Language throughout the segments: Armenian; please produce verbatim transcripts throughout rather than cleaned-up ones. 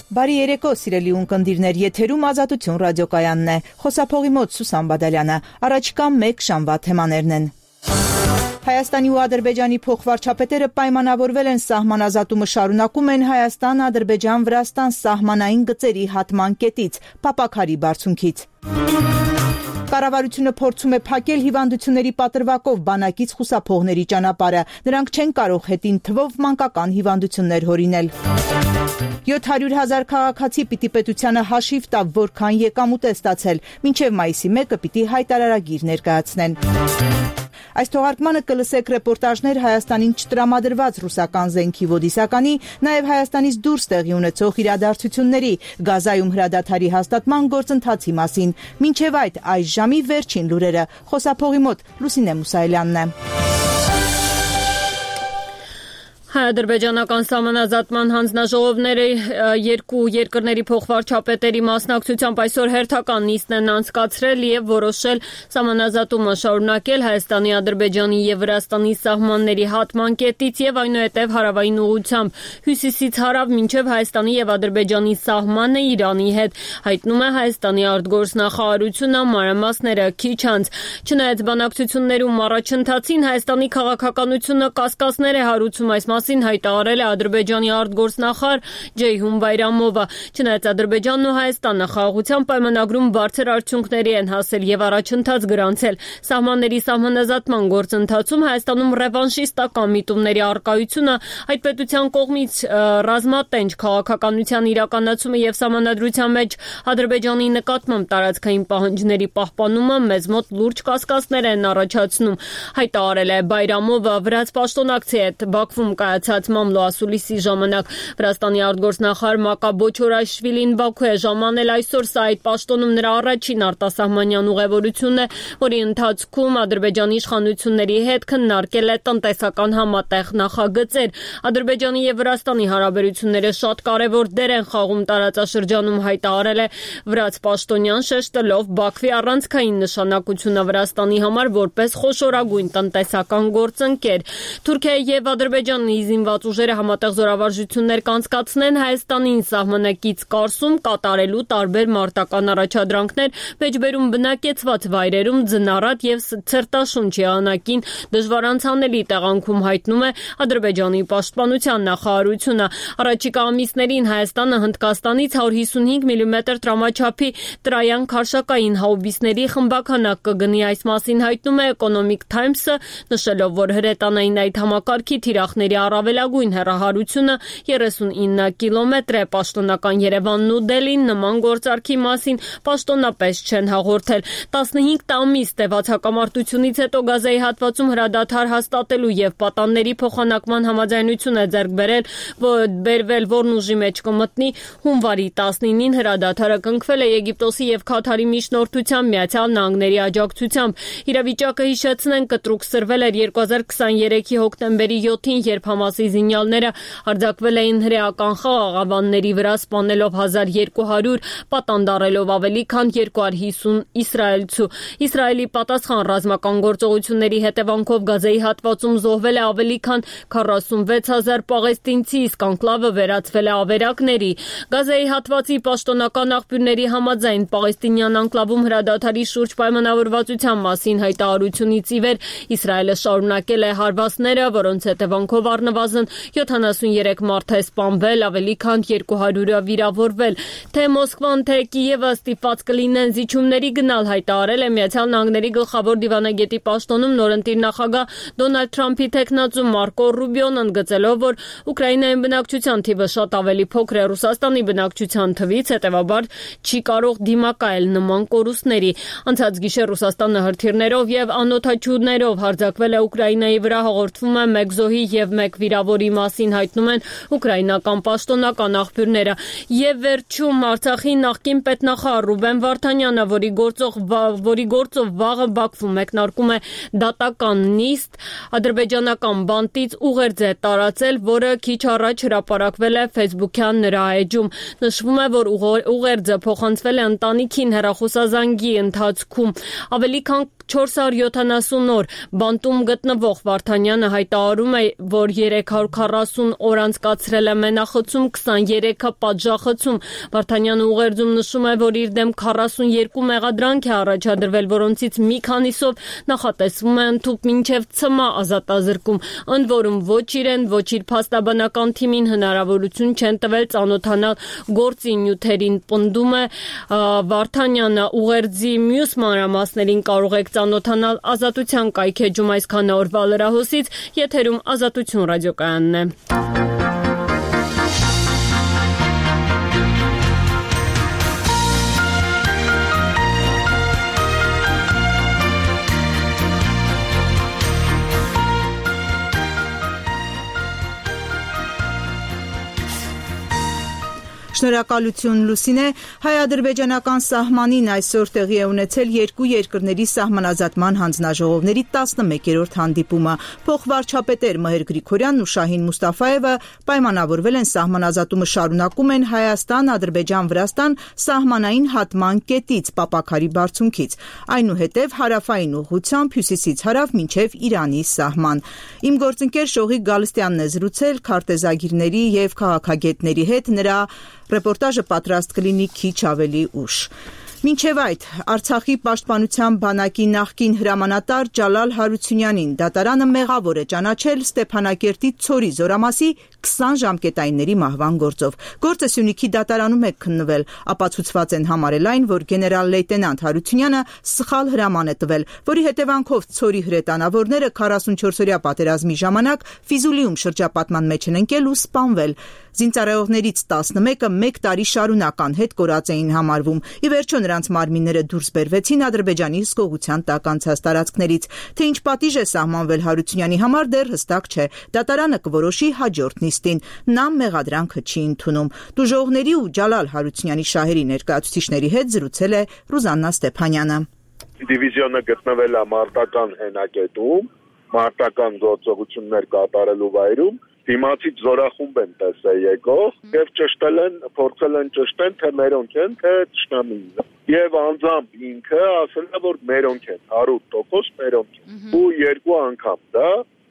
Բարի երեկո, սիրելի ունկնդիրներ, եթերում Ազատություն ռադիոկայանն է, խոսափողի մոտ Սուսան Բադալյանը, առաջիկա մեկ շամվա թեմաներն են։ Հայաստանի ու Ադրբեջանի փոխվարչապետերը պայմանավորվել են սահմանազատումը շարունակում են Հայաստան-Ադրբեջան-Վրաստան սահմանային գծերի հատման կետից, Պապաքարի բարձունքից։ Կառավարությունը փորձում է փակել հիվանդությունների պատրվակով բանակից խուսափողների ճանապարհը, նրանք չեն կարող հետին թվով մանկական հիվանդություններ հորինել։ յոթ հարյուր հազար քաղաքացի պիտի պետությանը հաշիվ տա, որքան եկամուտ է ստացել, մինչև մայիսի մեկը պիտի հայտարարագիր ներկայացնեն։ Այս թողարկմանը կլսեք ռեպորտաժներ Հայաստանին չտրամադրված ռուսական զենքի ոդիսականի, նաև Հայաստանից դուրս տեղի ունեցող իրադարձությունների, Գազայում հրադադարի հաստատման գործընթացի մասին։ Մինչև այդ այս ժամի վերջին լուրերը, խոսափողի մոտ Լուսինե Մուսայելյանն է։ Հայ-ադրբեջանական սահմանազատման հանձնաժողովները երկու երկրների փոխվարչապետերի մասնակցությամբ այսօր հերթական նիստն են անցկացրել եւ որոշել սահմանազատումը շարունակել Հայաստանի, Ադրբեջանի եւ Վրաստանի սահմանների հատման կետից եւ այնուհետեւ հարավային ուղղությամբ հյուսիսից հարավ մինչեւ Հայաստանի եւ Ադրբեջանի սահմանը Իրանի հետ, հայտնում է Հայաստանի արտգործնախարարությունը մանրամասները քիչ անց։ Չնայած բանակցություններում առաջընթացին Հայաստանի քաղաքականությունը կասկածներ է հարուցում այս մասին հայտարարել է Ադրբեջանի արտգործնախարար Ջեյհուն Բայրամովը։ Չնայած Ադրբեջանն ու Հայաստանը խաղաղության պայմանագրում բարձր արդյունքների են հասել եւ առաջընթաց գրանցել, սահմանների սահմանազատման գործընթացում Հայաստանում ռևանշիստական միտումների առկայությունը, այդ պետության կողմից ռազմատենչ քաղաքականության իրականացումը եւ սահմանադրության մեջ Ադրբեջանի նկատմամբ տարածքային պահանջների պահպանումը մեզ մոտ լուրջ կասկածներ են առաջացնում, հայտարարել է Բայրամովը վրաց պաշտոնակցի հետ Բաքվում կայացած մամլո ասուլիսի ժամանակ։ Վրաստանի արտգործնախարար Մակա Բոչորաշվիլին Բաքու է ժամանել այսօր, սա այդ պաշտոնում նրա առաջին արտասահմանյան ուղևորությունն է, որի ընթացքում Ադրբեջանի իշխանությունների հետ քննարկել է տնտեսական համատեղ նախագծեր։ Ադրբեջանի եւ Վրաստանի հարաբերությունները շատ կարևոր դեր են խաղում տարածաշրջանում, հայտարարել է վրաց պաշտոնյան, շեշտելով Բաքվի առանցքային նշանակությունը Վրաստանի համար որպես խոշորագույն տնտեսական գործընկեր։ Թուրքիայի եւ Ադրբեջանի զինված ուժերը համատեղ զորավարժություններ կանցկացնեն Հայաստանին սահմանակից կարսում կատարելու տարբեր մարտական առաջադրանքներ մեջբերում բնակեցված վայրերում ձնառատ եւ ցրտաշունչ եղանակին դժվար անցանելի տեղանքում, հայտնում է Ադրբեջանի պաշտպանության նախարարությունը։ Առաջիկա ամիսներին Հայաստանը Հնդկաստանից հարյուր հիսունհինգ միլիմետր տրամաչափի տրայան քարշակային հաուբիսների խմբականակ կգնի, այս մասին հայտնում է Economic Times-ը, նշելով, որ հրետանային այդ համակարգի թիրախների առավելագույն հեռահարությունը երեսունինը կիլոմետր է։ Պաշտոնական Երևանն ու Դելին նման գործարքի մասին պաշտոնապես չեն հաղորդել։ տասնհինգ տամիս տևած հակամարտությունից հետո Գազայի հատվածում հրադադար հաստատելու եւ պատանների փոխանակման համաձայնություն է ձեռք բերել, որ բերվել, որն ուժի մեջ կմտնի հունվարի տասնինին հրադադարը կնքվել է Եգիպտոսի եւ Քաթարի միջնորդությամբ Միացյալ Նահանգների աջակցությամբ։ Իրավիճակը հիշեցնեն կտրուկ սրվել էր երկու հազար քսաներեքի հոկտեմբերի յոթին, երբ Համասի զինյալները հարձակվել էին հրեական խաղաղավանների վրա, սպանելով հազար երկու հարյուր, պատանդարելով ավելի քան երկու հարյուր հիսուն իսրայելցու։ Իսրայելի պատասխան ռազմական գործողությունների հետևանքով Գազայի հատվածում զոհվել է ավելի քան քառասունվեց հազար պաղեստինցի, իսկ անկլավը վերածվել է ավերակների։ Գազայի հատվածի պաշտոնական աղբյուրների համաձայն պաղեստինյան անկլավում հրադադարի շուրջ պայմանավորվածության մասին հայտարարությունից ի վեր Իսրայելը շարունակել է հարվածները, որոնց հետևանքով առնվազն յոթանասուներեք մարդ է սպանվել, ավելի քան երկու հարյուրը վիրավորվել։ Թե Մոսկվան, թե Կիևը ստիպված կլինեն զիջումների գնալ, հայտարարել է Միացյալ Նահանգների գլխավոր դիվանագետի պաշտոնում նորընտիր նախագահ Դոնալդ Թրամփի թեկնածու Մարկո Ռուբիոն, ընդգծելով, որ Ուկրաինայում բնակչության թիվը շատ ավելի փոքր է Ռուսաստանի բնակչության թվից, հետևաբար չի կարող դիմակայել նման կորուստների։ Անցած գիշեր Ռուսաստանը հրթիռներով եւ անօդաչուներով հարձակվել է Ուկրաինայի վրա, հաղորդվում է մեկ զոհի եւ մեկ վիրավորի մասին, հայտնում են ուկրաինական պաշտոնական աղբյուրները։ Եվ վերջում Արցախի նախկին պետնախարար Ռուբեն Վարդանյանը, որի գործող որի գործով վաղը Բաքվում մեկնարկում է դատական նիստ, ադրբեջանական բանտից ուղերձ է տարածել, որը քիչ առաջ հրապարակվել է Facebook-յան նրա էջում։ Նշվում է, որ ուղերձը փոխանցվել է ընտանիքին հեռախոսազանգի ընթացքում։ Ավելի քան չորս հարյուր յոթանասուն օր բանտում գտնվող Վարդանյանը հայտարարում է, որ երեք հարյուր քառասուն օր անցկացրել է մենախցում, քսաներեքը պատժախցում։ Վարդանյանը ուղերձում նշում է, որ իր դեմ քառասունյոթ մեղադրանք է առաջադրվել, որոնցից մի քանիսով նախատեսվում է ընդհուպ մինչև ցմահ ազատազրկում։ Ընդ որում ոչ իրեն, ոչ իր փաստաբանական թիմին հնարավորություն չեն տվել ծանոթանալ գործի նյութերին, պնդում է Վարդանյանը։ Ուղերձի մյուս մանրամասներին կարող եք ծանոթանալ Ազատության կայքեջում։ Այսքանը օրվա լրահոսից, եթերում Ազատություն ռադիոկայանն է։ Շնորհակալություն Լուսինե։ Հայ-ադրբեջանական սահմանին այսօր տեղի է ունեցել երկու երկրների սահմանազատման հանձնաժողովների տասնմեկերորդ հանդիպումը։ Փոխվարչապետեր Մհեր Գրիգորյանն ու Շահին Մուստաֆաևը պայմանավորվել են սահմանազատումը շարունակում են Հայաստան-Ադրբեջան-Վրաստան սահմանային հատման կետից Պապաքարի բարձունքից, այնուհետև հարավային ուղղությամբ հյուսիսից հարավ մինչև Իրանի սահման։ Իմ գործընկեր Շողիկ Գալստյանն է զրուցել քարտեզագիրների եւ քաղաքագետների հետ, նրա ռեպորտաժը պատրաստ կլինի քիչ ավելի ուշ։ Մինչև այդ, Արցախի պաշտպանության բանակի նախկին հրամանատար Ջալալ Հարությունյանին դատարանը մեղավոր է ճանաչել Ստեփանակերտի Ցորի զորամասի քսան ժամկետայինների մահվան գործով։ Գործը Սյունիքի դատարանում է քննվել, ապացուցված են համարել այն, որ գեներալ լեյտենանտ Հարությունյանը սխալ հրաման է տվել, որի հետևանքով Ցորի հրետանավորները քառասունչորսօրյա պատերազմի ժամանակ Ֆիզուլիում շրջապատման մեջ են ընկել ու սպանվել։ Զինծառայողներից տասնմեկը մեկ տարի շարունակ անհետ կորած էին համարվում։ Ի վերջո նրանց մարմինները դուրս բերվեցին Ադրբեջանի հսկողության տակ անցած տարածքներից։ Թե ինչ պատիժ է սահմանվել Հարությունյանի համար, դեռ հստակ չէ։ Դատարանը կորոշի հաջորդ նիստին։ Նա մեղադրանքը չի ընդունում։ Տուժողների ու Ջալալ Հարությունյանի շահերի ներկայացուցիչների հետ զրուցել է Ռուզաննա Ստեփանյանը։ Դիվիզիոնը գտնվել է մարտական հենակետում, մարտական գործողություններ կատարելու վայրում։ Դիմացից զորախումբ են տեսել եկող եւ ճշտել են, փորձել են ճշտել, թե մերոնք են, թե ճշտամին։ Եվ անձամբ ինքը ասել է, որ մերոնք են, հարյուր տոկոս մերոնք են։ Ու երկու անգամ դա,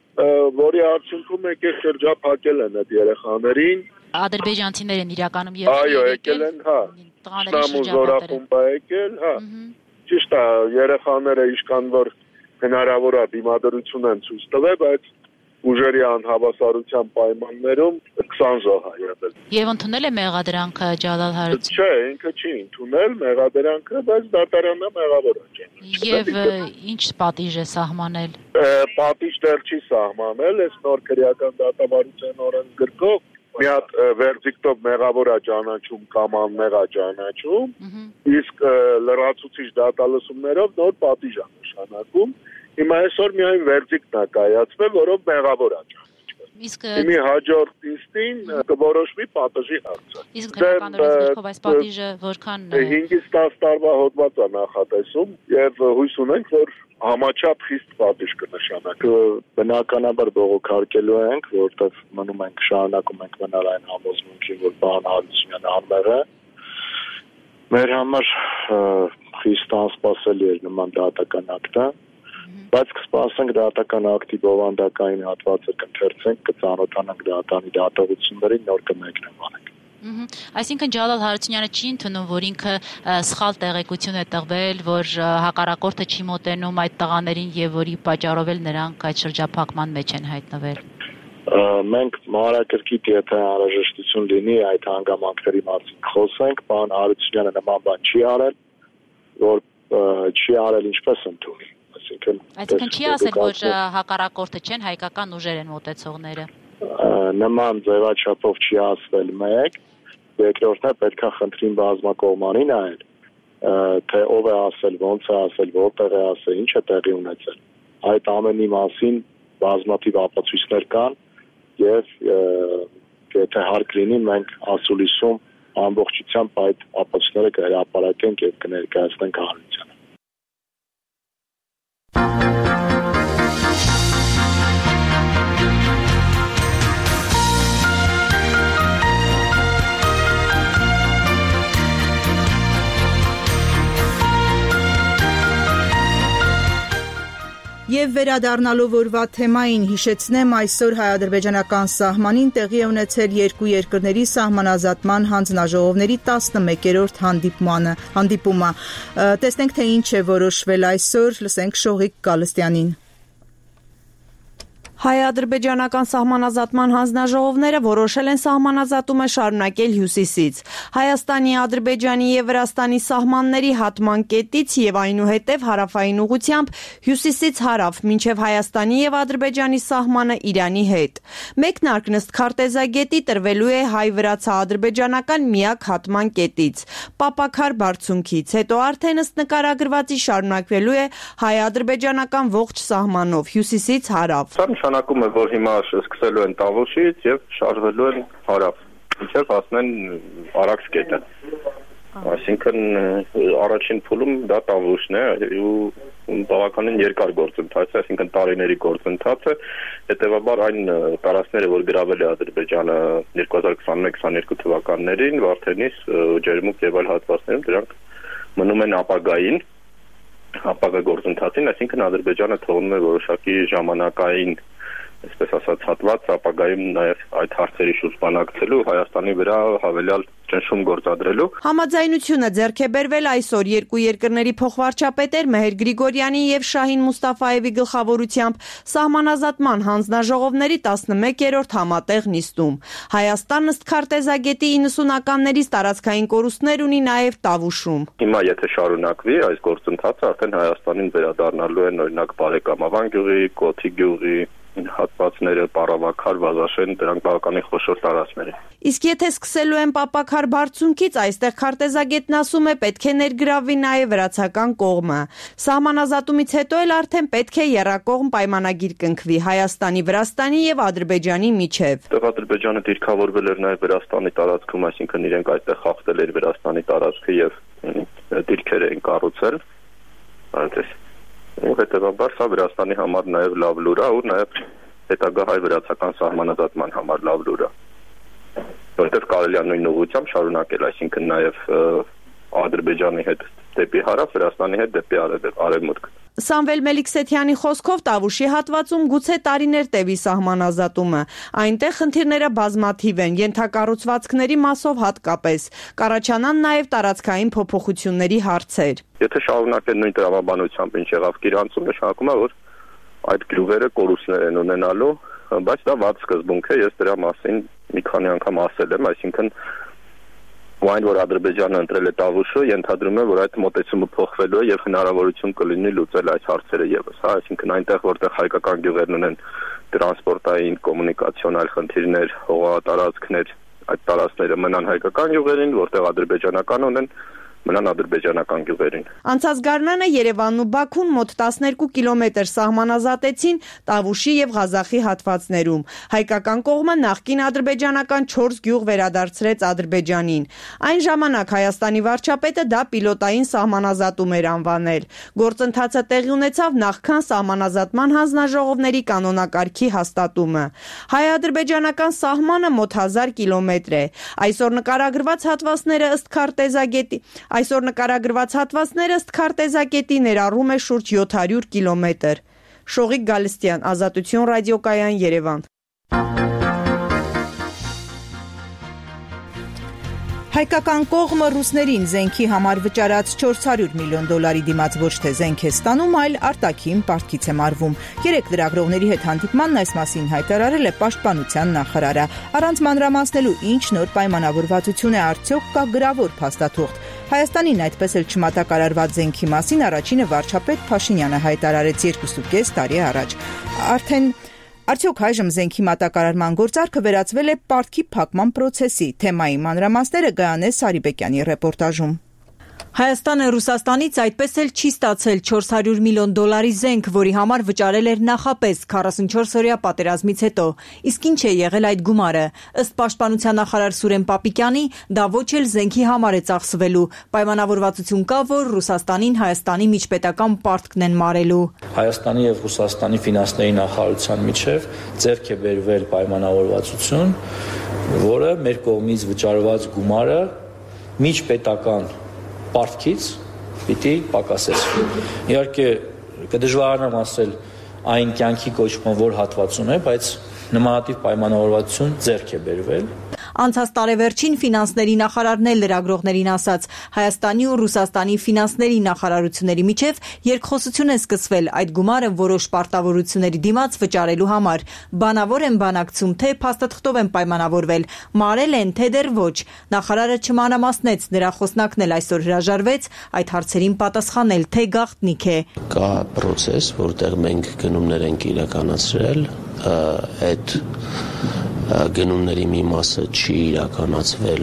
որի արդյունքում եկել շրջափակել են այդ երեխաներին։ Ադրբեջանցիներ են իրականում եւ այո, եկել են, հա։ Տղաների զորախումբ է եկել, հա։ Ճիշտ է, երեխաները իշքան որ հնարավոր է դիմադրություն են ցույց տվել, բայց ուժերի անհավասարության պայմաններում քսան զոհ է եղել։ Եվ ընդունել է մեղադրանքը Ջալալ Հարությունյանը։ Չէ, ինքը չի ընդունել մեղադրանքը, բայց դատարանը մեղավոր է ճանաչել։ Եվ ինչ պատիժ է սահմանել։ Պատիժ դեռ չի սահմանել, այս նոր քրեական դատավարության օրենսգրքով մի հատ վերդիկտով մեղավոր է ճանաչում կամ անմեղ է ճանաչում, իսկ լրացուցիչ դատալսումներով նոր պատիժ է նշանակում։ Հիմա այսօր միայն վերդիկտն է կայացվել, որով մեղավոր է ճանաչվել։ Իսկ Հիմի հաջորդ նիստին կորոշվի պատժի հարցը։ Իսկ քրեական օրենսգրքով այս պատիժը որքան հինգից տասը տարվա հոդված է նախատեսում եւ հույս ունենք, որ համաչափ խիստ պատիժ կնշանակի։ Բնականաբար բողոքարկելու ենք, որտեղ մնում ենք շարունակում ենք մնալ այն համոզմունքին, որ պարոն Հարությունյանը անմեղ է։ Մեր համար խիստ անսպասելի էր նման դատական ակտը, բայց կսպասենք դատական ակտի բովանդակային հատվածը կընթերցենք, կծանոթանանք դատանի դատողություններին, նոր կմեկնաբանենք։ Այսինքն Ջալալ Հարությունյանը չի ընդունում, որ ինքը սխալ տեղեկություն է տվել, որ հակառակորդը չի մոտենում այդ տղաներին եւ որի պատճառով էլ նրանք այդ շրջափակման մեջ են հայտնվել։ Մենք մանրակրկիտ եթե անհրաժեշտություն լինի այդ հանգամանքների մասին խոսենք, պարոն Հարությունյանը նման բան չի արել, որ չի արել ինչպես ընդունի։ Այսինքն չի ասել, որ հակառակորդը չեն, հայկական ուժեր են մոտեցողները։ Նման ձևաչափով չի ասվել մեկ, երկրորդն է պետք է խնդրին բազմակողմանին այլ, թե ով է ասել, ոնց է ասել, որտեղ է ասել, ինչ է տեղի ունեցել։ Այդ ամենի մասին բազմաթիվ ապացույցներ կան եւ եթե հարկ լինի մենք ասուլիսում ամբողջությամբ այդ ապացույցները կհրապարակենք եւ կներկայացնենք հանրությանը։ Եվ վերադառնալով օրվա թեմային հիշեցնեմ, այսօր հայ-ադրբեջանական սահմանին տեղի է ունեցել երկու երկրների սահմանազատման հանձնաժողովների տասնմեկերորդ հանդիպումը։ Տեսնենք, թե ինչ է որոշվել այսօր, լսենք Շողիկ Գալստյանին։ Հայ-ադրբեջանական սահմանազատման հանձնաժողովները որոշել են սահմանազատումը շարունակել հյուսիսից, Հայաստանի, Ադրբեջանի և Վրաստանի սահմանների հատման կետից և այնուհետև հարավային ուղղությամբ հյուսիսից հարավ, մինչև Հայաստանի և Ադրբեջանի սահմանը Իրանի հետ։ Մեկնարկն ըստ քարտեզագետի տրվելու է հայ-վրացա-ադրբեջանական միակ հատման կետից, Պապաքար բարձունքից, հետո արդեն ըստ նկարագրվածի շարունակվելու է հայ-ադրբեջանական ողջ սահմանով, հյուսիսից հարավ։ Նշանակում է, որ հիմա սկսելու են Տավուշից եւ շարժվելու են հարավ, մինչեւ հասնեն Արաքս կետը։ Այսինքն առաջին փուլում դա Տավուշն է ու բավականին երկար գործընթաց է, այսինքն տարիների գործընթաց է, հետեւաբար այն տարածքները, որ գրավել է Ադրբեջանը երկու հազար քսաներեք քսաներկու թվականներին, Վարդենիս, Ջերմուկ եւ այլ հատվածներում, դրանք մնում են ապագային ապագա գործընթացին, այսինքն Ադրբեջանը թողնում է որոշակի ժամանակային, այսպես ասած, հատված ապագայում նաև այդ հարցերի շուրջ բանակցելու, Հայաստանի վրա հավելյալ ճնշում գործադրելու։ Համաձայնությունը ձեռք է բերվել այսօր երկու երկրների փոխվարչապետեր Մեհեր Գրիգորյանի եւ Շահին Մուստաֆաևի գլխավորությամբ սահմանազատման հանձնաժողովների տասնմեկերորդ համատեղ նիստում։ Հայաստանն ըստ քարտեզագետի իննսունականներից տարածքային կորուստներ ունի նաև Տավուշում։ Հիմա եթե շարունակվի այս գործընթացը, արդեն Հայաստանին վերադառնալու են օրինակ Բարեկամավան գյուղի, Կոթի գյուղի հատվածները, Պարավաքար, Վազաշեն, դրանք բավականին խոշոր տարածքներ են։ Իսկ եթե սկսելու են Պապաքար բարձունքից, այստեղ քարտեզագետն ասում է, պետք է ներգրավվի նաև վրացական կողմը։ Սահմանազատումից հետո էլ արդեն պետք է եռակողմ պայմանագիր կնքվի Հայաստանի, Վրաստանի եւ Ադրբեջանի միջև։ Այդտեղ Ադրբեջանը դիրքավորվել էր նաև Վրաստանի տարածքում, այսինքն իրենք այդտեղ խախտել էր Վրաստանի տարածքը եւ դիրքեր են կառուցել։ Այնպես ու հետևաբար սա Վրաստանի համար նաև լավ լուր է ու նաև հետագա հայ-վրացական սահմանազատման համար լավ լուր է, որովհետև կարելի է նույն ուղղությամբ շարունակել, այսինքն նաև Ադրբեջանի հետ դեպի հարավ, Վրաստանի հետ դեպի արևմուտք։ Սամվել Մելիքսեթյանի խոսքով Տավուշի հատվածում գուցե տարիներ տևի սահմանազատումը։ Այնտեղ խնդիրները բազմաթիվ են, ենթակառուցվածքների մասով հատկապես։ Կառաջանան նաև տարածքային փոփոխությունների հարցեր։ Եթե շարունակեն նույն տրամաբանությամբ, ինչ եղավ Կիրանցում, նշանակում է, որ այդ գյուղերը կորուստներ են ունենալու, բայց դա վատ սկզբունք է, ես դրա մասին մի քանի անգամ ասել եմ, այսինքն ու այն, որ Ադրբեջանը ընտրել է Տավուշը, ենթադրում է, որ այդ մոտեցումը փոխվելու է եւ հնարավորություն կլինի լուծել այս հարցերը եւս, հա, այսինքն այնտեղ, որտեղ հայկական գյուղերն ունեն տրանսպորտային, կոմունիկացիոն այլ խնդիրներ, հողատարածքներ, այդ տարածքները մնան հայկական գյուղերին, որտեղ ադրբեջանական ունեն, մնան ադրբեջանական գյուղերին։ Անցած գարնանը Երևանն ու Բաքուն մոտ տասներկու կիլոմետր սահմանազատեցին Տավուշի եւ Ղազախի հատվածներում։ Հայկական կողմը նախկին ադրբեջանական չորս գյուղ վերադարձրեց Ադրբեջանին։ Այն ժամանակ Հայաստանի վարչապետը դա պիլոտային սահմանազատում էր անվանել։ Գործընթացը տեղի ունեցավ նախքան սահմանազատման հանձնաժողովների կանոնակարգի հաստատումը։ Հայ-ադրբեջանական սահմանը մոտ հազար կիլոմետր է։ Այսօր նկարագրված հատվածները ըստ քարտեզագետի Այսօր նկարագրված հատվածները ըստ քարտեզագետի ներառում է շուրջ յոթ հարյուր կիլոմետր։ Շողիկ Գալստյան, Ազատություն ռադիոկայան, Երևան։ Հայկական կողմը ռուսներին զենքի համար վճարած չորս հարյուր միլիոն դոլարի դիմաց ոչ թե զենք է ստանում, այլ արտաքին պարտքից է մարվում։ Երեք լրագրողների հետ հանդիպմանն այս մասին հայտարարել է Պաշտպանության նախարարը։ Առանց մանրամասնելու ինչ նոր պայմանավորվածություն է արդյոք կա գրավոր փաստաթուղթ։ Հայաստանին այդպես էլ չմատակարարված զենքի մասին առաջինը վարչապետ Փաշինյանը հայտարարեց երկուսուկես տարի առաջ։ Արդեն Արդյոք այժմ զենքի մատակարարման գործարքը վերածվել է պարտքի փակման պրոցեսի։ Թեմայի մանրամասները Գայանե Սարիբեկյանի ռեպորտաժում։ Հայաստանը Ռուսաստանից այդպես էլ չի ստացել չորս հարյուր միլիոն դոլարի զենք, որի համար վճարել էր նախապես քառասունչորս-օրյա պատերազմից հետո։ Իսկ ինչ է եղել այդ գումարը։ Ըստ Պաշտպանության նախարար Սուրեն Պապիկյանի, դա ոչ էլ զենքի համար է ծախսվելու։ Պայմանավորվածություն կա, որ Ռուսաստանին Հայաստանի միջպետական պարտքն են մարելու։ Հայաստանի եւ Ռուսաստանի ֆինանսների նախարարության միջև ձեռք է բերվել պայմանավորվածություն, որը մեր կողմից վճարված գումարը միջպետական պարտքից պիտի պակասեցվի։ Իհարկե կդժվարանամ ասել այն կյանքի կոչման որ հատվածում է, բայց նմանատիպ պայմանավորվածություն ձեռք է բերվել։ Անցած տարեվերջին ֆինանսների նախարարն էլ լրագրողներին ասաց, Հայաստանի ու Ռուսաստանի ֆինանսների նախարարությունների միջև երկխոսություն է սկսվել այդ գումարը որոշ պարտավորությունների դիմաց վճարելու համար։ Բանավոր են բանակցում, թե փաստաթղթով են պայմանավորվել, մարել են, թե դեռ ոչ։ Նախարարը չմանրամասնեց, նրա խոսնակն էլ այսօր հրաժարվեց այդ հարցերին պատասխանել, թե գաղտնիք է։ Կա process, որտեղ մենք գնումներ ենք իրականացրել, այդ գնումների մի մասը չի իրականացվել,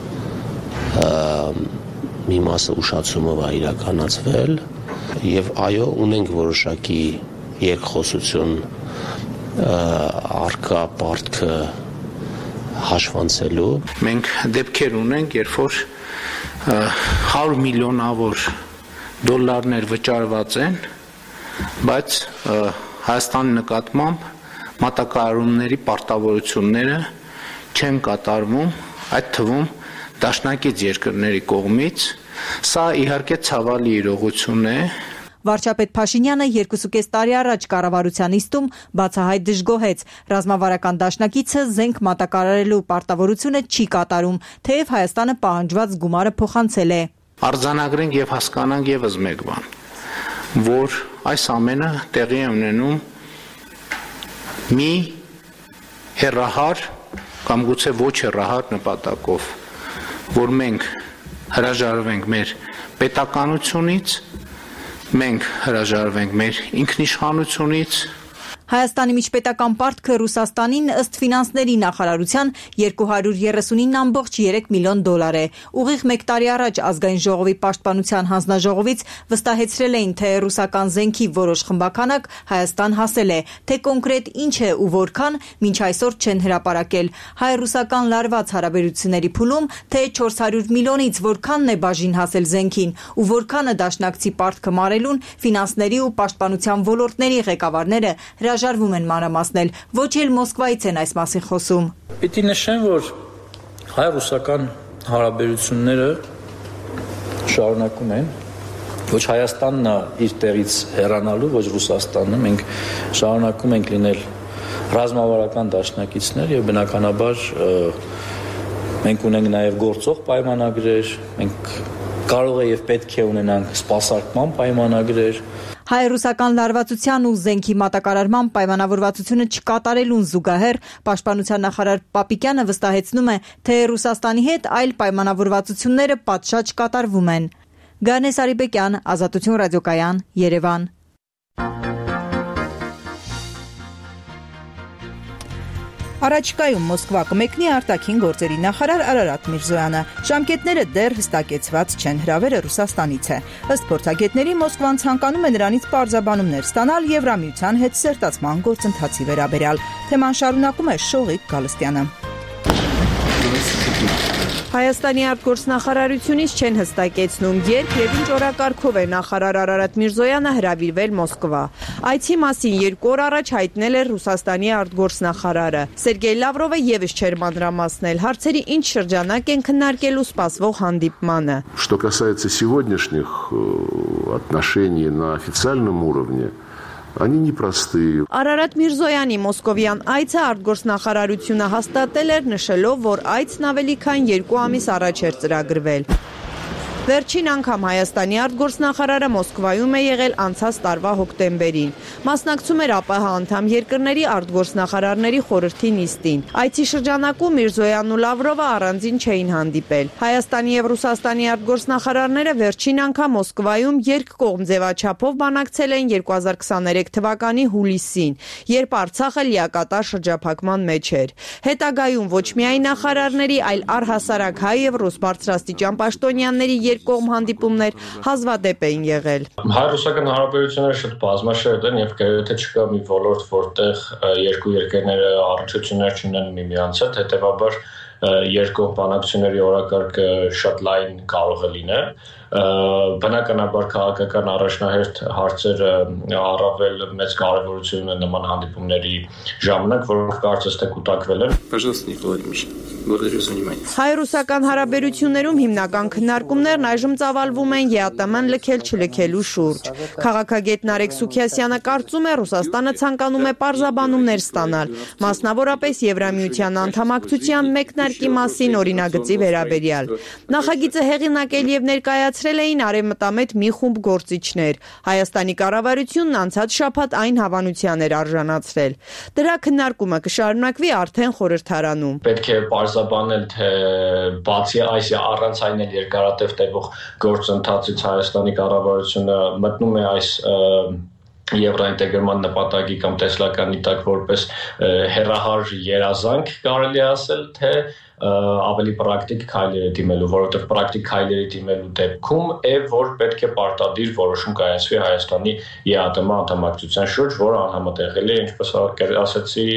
մի մասը ուշացումով է իրականացվել եւ այո, ունենք որոշակի երկխոսություն արկա պարտքը հաշվանցելու։ Մենք դեպքեր ունենք, երբ որ հարյուր միլիոնավոր դոլարներ վճարված են, բայց Հայաստանի նկատմամբ մատակարարումների պարտավորությունները չեն կատարվում, այդ թվում դաշնակից երկրների կողմից։ Սա իհարկե ցավալի իրողություն է։ Վարչապետ Փաշինյանը երկուսուկես տարի առաջ կառավարության իստում բացահայտ դժգոհեց, ռազմավարական դաշնակիցը զենք մատակարարելու պարտավորությունը չի կատարում, թեև Հայաստանը պահանջված գումարը փոխանցել է։ Արձանագրենք եւ հասկանանք եւս մեկ բան, որ այս ամենը տեղի է ունենում մի հեռահար կամ գուցե ոչ հեռահար նպատակով, որ մենք հրաժարվենք մեր պետականությունից, մենք հրաժարվենք մեր ինքնիշխանությունից։ Հայաստանի միջպետական պարտքը Ռուսաստանին ըստ ֆինանսների նախարարության երկու հարյուր երեսունինը կόμma երեք միլիոն դոլար է։ Ուղիղ մեկ տարի առաջ ազգային ժողովի պաշտպանության հանձնաժողովից վստահեցրել էին, թե ռուսական զենքի որոշ խմբականակ Հայաստան հասել է, թե կոնկրետ ինչ է ու որքան մինչ այսօր չեն հրապարակել։ Հայ-ռուսական լարված հարաբերությունների փուլում, թե չորս հարյուր միլիոնից որքանն է բաժին հասել զենքին ու որքանը դաշնակցի պարտքը մարելուն, ֆինանսների ու պաշտպանության ոլորտների ղեկավարները հրաժարվում են մանրամասնել, ոչ էլ Մոսկվայից են այս մասին խոսում։ Պիտի նշեմ, որ հայ-ռուսական հարաբերությունները շարունակում են, ոչ Հայաստանն է իր տեղից հեռանալու, ոչ Ռուսաստանը, մենք շարունակում ենք լինել ռազմավարական դաշնակիցներ եւ բնականաբար մենք ունենք նաեւ գործող պայմանագրեր, մենք կարող է եւ պետք է ունենանք սպասարկման պայմանագրեր։ Հայ-ռուսական լարվածության ու զենքի մատակարարման պայմանավորվածությունը չկատարելուն զուգահեռ պաշտպանության նախարար Պապիկյանը վստահեցնում է, թե Ռուսաստանի հետ այլ պայմանավորվածությունները պատշաճ կատարվում են։ Գանես Արիբեկյան, Ազատություն ռադիոկայան, Երևան։ Առաջիկայում Մոսկվա կմեկնի արտաքին գործերի նախարար Արարատ Միրզոյանը։ Ժամկետները դեռ հստակեցված չեն, հրավերը Ռուսաստանից է։ Ըստ փորձագետների Մոսկվան ցանկանում է նրանից պարզաբանումներ ստանալ Եվրամիության հետ սերտացման գործընթացի վերաբերյալ։ Թեման շարունակում է Շողիկ Գալստյանը։ Հայաստանի արտգործնախարարությունից չեն հստակեցնում, երբ եւ ինչ օրակարգով է նախարար Արարատ Միրզոյանը հրավիրվել Մոսկվա։ Այցի մասին երկու օր առաջ հայտնել էր Ռուսաստանի արտգործնախարարը։ Սերգեյ Լավրովը եւս չէր մանրամասնել հարցերի ինչ շրջանակ են քննարկելու սպասվող հանդիպմանը։ Что касается сегодняшних отношений на официальном уровне, они непростые. Արարատ Միրզոյանի մոսկովյան այցը արտգործնախարարությունը հաստատել էր, նշելով, որ այցն ավելի քան երկու ամիս առաջ էր ծրագրվել։ Վերջին անգամ Հայաստանի արտգործնախարարը Մոսկվայում է եղել անցած տարվա հոկտեմբերին։ Մասնակցում էր ԱՊՀ անդամ երկրների արտգործնախարարների խորհրդի նիստին։ Այցի շրջանակում Միրզոյանն ու Լավրովը առանձին չէին հանդիպել։ Հայաստանի եւ Ռուսաստանի արտգործնախարարները վերջին անգամ Մոսկվայում երկկողմ ձևաչափով բանակցել են երկու հազար քսաներեք թվականի հուլիսին, երբ Արցախը լիակատար շրջափակման մեջ էր։ Հետագայում ոչ միայն նախարարների, այլ առհասարակ հայ եւ ռուս բարձրաստիճան պաշտոնյաների երկկողմ հանդիպումներ հազվադեպ էին եղել։ Հայ-ռուսական հարաբերությունները շատ բազմաշերտ են եւ գրեթե չկա մի ոլորտ, որտեղ երկու երկրները առնչություններ չունեն միմյանց հետ, հետեւաբար երկկողմ բանակցությունների օրակարգը շատ լայն կարող է լինել։ Բնականաբար քաղաքական առաջնահերթ հարցերը առավել մեծ կարևորություն ունեն նման հանդիպումների ժամանակ, որոնք կարծես թե կուտակվել են։ Пожалуйста, Николай Ильич. Благодарю за внимание. Հայ-ռուսական հարաբերություններում հիմնական քննարկումներն այժմ ծավալվում են ԵԱՏՄ-ն լքել-չլքելու շուրջ։ Քաղաքագետ Նարեկ Սուքիասյանը կարծում է, Ռուսաստանը ցանկանում է պարզաբանումներ ստանալ, մասնավորապես Եվրամիության անդամակցության մեկնարկի մասին օրինագծի վերաբերյալ։ Նախագիծը հեղինակել եւ ներկայացրել էին արևմտամետ մի խումբ գործիչներ։ Հայաստանի կառավարությունն անցած շաբաթ այն հավանության էր արժանացրել։ Դրա քննարկումը կշարունակվի արդեն խորհրդարանում։ Պետք է պարզաբանել, թե բացի այս առանց այն էլ երկարատև տևող գործընթացից Հայաստանի կառավարությունը մտնում է այս եվրոինտեգրման նպատակի կամ տեսլականի տակ որպես հեռահար երազանք, կարելի ասել, թե ավելի պրակտիկ քայլերի դիմելու, որովհետև պրակտիկ քայլերի դիմելու դեպքում է, որ պետք է պարտադիր որոշում կայացվի Հայաստանի ԵԱՏՄ անդամակցության շուրջ, որը անհամատեղելի է, ինչպես ասացի,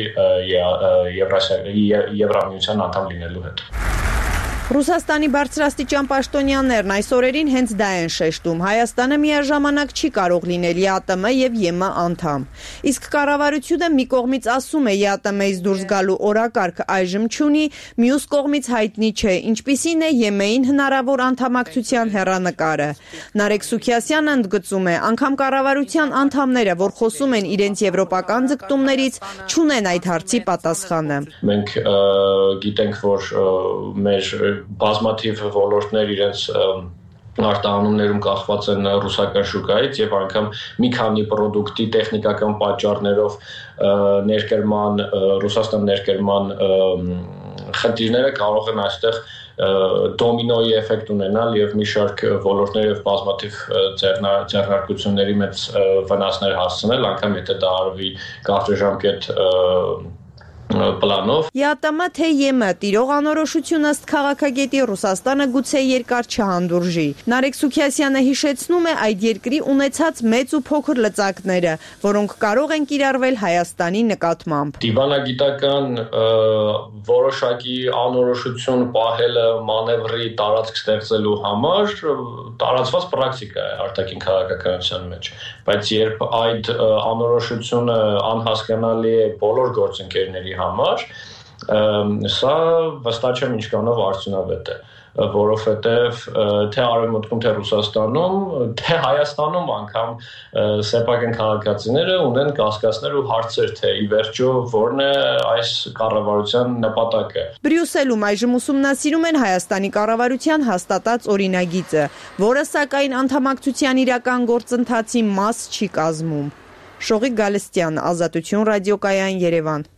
Եվրամիության անդամ լինելու հետ։ Ռուսաստանի բարձրաստիճան պաշտոնյաներն այս օրերին հենց դա են շեշտում. Հայաստանը միաժամանակ չի կարող լինել ԵԱՏՄ եւ ԵՄ անդամ։ Իսկ կառավարությունը մի կողմից ասում է ԵԱՏՄ-ից դուրս գալու օրակարգ այժմ չունի, մյուս կողմից հայտնի չէ, ինչպիսին է ԵՄ-ին հնարավոր անդամակցության հեռանկարը։ Նարեկ Սուքիասյանը ընդգծում է, անգամ կառավարության անդամները, որ խոսում են իրենց եվրոպական ձգտումներից, չունեն այդ հարցի պատասխանը։ Մենք գիտենք, որ մեր բազմաթիվ ոլորտներ իրենց արտահանումներում կախված են ռուսական շուկայից եւ անգամ մի քանի պրոդուկտի տեխնիկական պատճառներով ներկրման Ռուսաստան ներկրման խնդիրները կարող են այստեղ դոմինոյի էֆեկտ ունենալ եւ մի շարք ոլորտներ եւ բազմաթիվ ձեռնարկությունների մեծ վնասներ հասցնել, անգամ եթե դա արվի կարճաժամկետ պլանով։ ԵԱՏՄ թե ԵՄ տիրող անորոշություն ըստ քաղաքագետի Ռուսաստանը գուցե երկար չհանդուրժի։ Նարեկ Սուքիասյանը հիշեցնում է այդ երկրի ունեցած մեծ ու փոքր լծակները, որոնք կարող են կիրառվել Հայաստանի նկատմամբ։ Դիվանագիտական որոշակի անորոշություն պահելը մանևրի տարածք ստեղծելու համար տարածված պրակտիկա է արտաքին քաղաքականության մեջ, բայց երբ այդ անորոշությունը անհասկանալի է բոլոր գործընկերների համար, սա վստահ չեմ ինչքանով արդյունավետ է, որովհետև թե Արևմուտքում, թե Ռուսաստանում, թե Հայաստանում անգամ սեփական քաղաքացիները ունեն կասկածներ ու հարցեր, թե ի վերջո որն է այս կառավարության նպատակը։ Բրյուսելում այժմ ուսումնասիրում են Հայաստանի կառավարության հաստատած օրինագիծը, որը սակայն անդամակցության իրական գործընթացի մաս չի կազմում։ Շողիկ Գալստյան, Ազատություն ռադիոկայան, Երևան։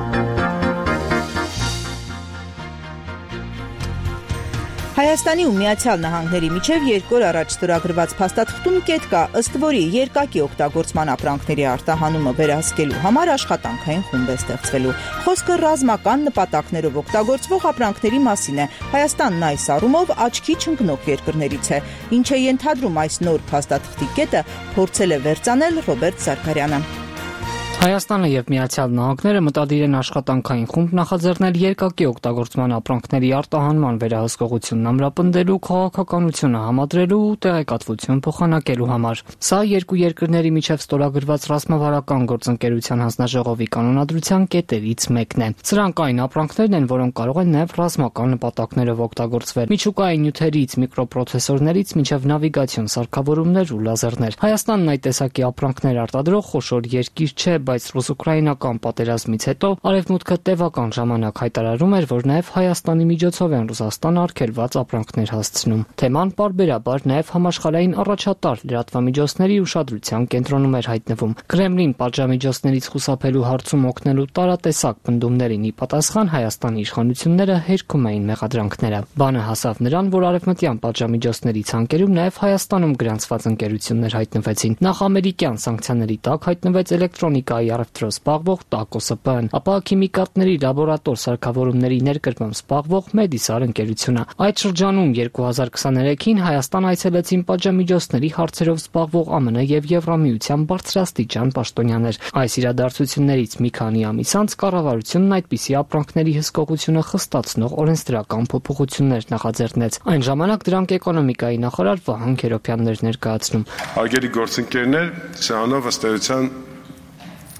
Հայաստանի ու Միացյալ Նահանգների միջև երկու օր առաջ ստորագրված փաստաթղթում կետ կա, ըստ որի երկակի օգտագործման ապրանքների արտահանումը վերահսկելու համար աշխատանքային խումբ է ստեղծվելու։ Խոսքը ռազմական նպատակներով օգտագործվող ապրանքների մասին է։ Հայաստանն այս առումով աչքի չընկնող երկրներից է, ինչ է ենթադրում այս նոր փաստաթղթի կետը, փորձել է վերծանել Ռոբերտ Զարգարյանը։ Հայաստանը եւ Միացյալ Նահանգները մտադիր են աշխատանքային խումբ նախաձեռնել երկակի օգտագործման ապրանքների արտահանման վերահսկողությունն ամրապնդելու, քաղաքականությունը համադրելու ու տեղեկատվություն փոխանակելու համար։ Սա երկու երկրների միջև ստորագրված ռազմավարական գործընկերության հանձնաժողովի կանոնադրության կետերից մեկն է։ Սրանք այն ապրանքներն են, որոնք կարող են նաեւ ռազմական նպատակներով օգտագործվել։ Միջուկային նյութերից, միկրոպրոցեսորներից մինչև նավիգացիոն սարքավորումներ ու լազերներ։ Հայաստանն այդ տեսակի ապրանքներ արտադրող խոշոր երկիր չէ, բայց ռուս-ուկրաինական պատերազմից հետո Արևմուտքը տևական ժամանակ հայտարարում էր, որ նաև Հայաստանի միջոցով են Ռուսաստան արգելված ապրանքներ հասցնում։ Թեման պարբերաբար նաև համաշխարհային առաջատար լրատվամիջոցների ուշադրության կենտրոնում էր հայտնվում։ Կրեմլին պատժամիջոցներից խուսափելու հարցում օգնելու տարատեսակ պնդումներին ի պատասխան Հայաստանի իշխանությունները հերքում էին մեղադրանքները։ Բանը հասավ նրան, որ արևմտյան պատժամիջոցների ցանկերում նաև Հայաստանում գրանցված ընկերություններ հայտնվեցին։ Նախ ամերիկյան սանկցիաների տակ հայտնվեց էլեկտրոնիկայի առևտրով զբաղվող ՏԱԿՕ-ՍՊԸ-ն, ապա քիմիկատների լաբորատոր սարքավորումների ներկրմամբ զբաղվող Մեդիսար ընկերությունը։ Այդ շրջանում երկու հազար քսաներեքին Հայաստան այցելեցին պատժամիջոցների հարցերով զբաղվող ԱՄՆ եւ Եվրամիության բարձրաստիճան պաշտոնյաներ։ Այս իրադարձություններից մի քանի ամիս անց կառավարությունն այդպիսի ապրանքների հսկողությունը խստացնող օրենսդրական փոփոխություններ նախաձեռնեց։ Այն ժամանակ դրանք էկոնոմիկայի նախարար Վահան Քերոբյանն էր ներկայացնում։ Արգելի գործընկերներ, սրանով ըստ էության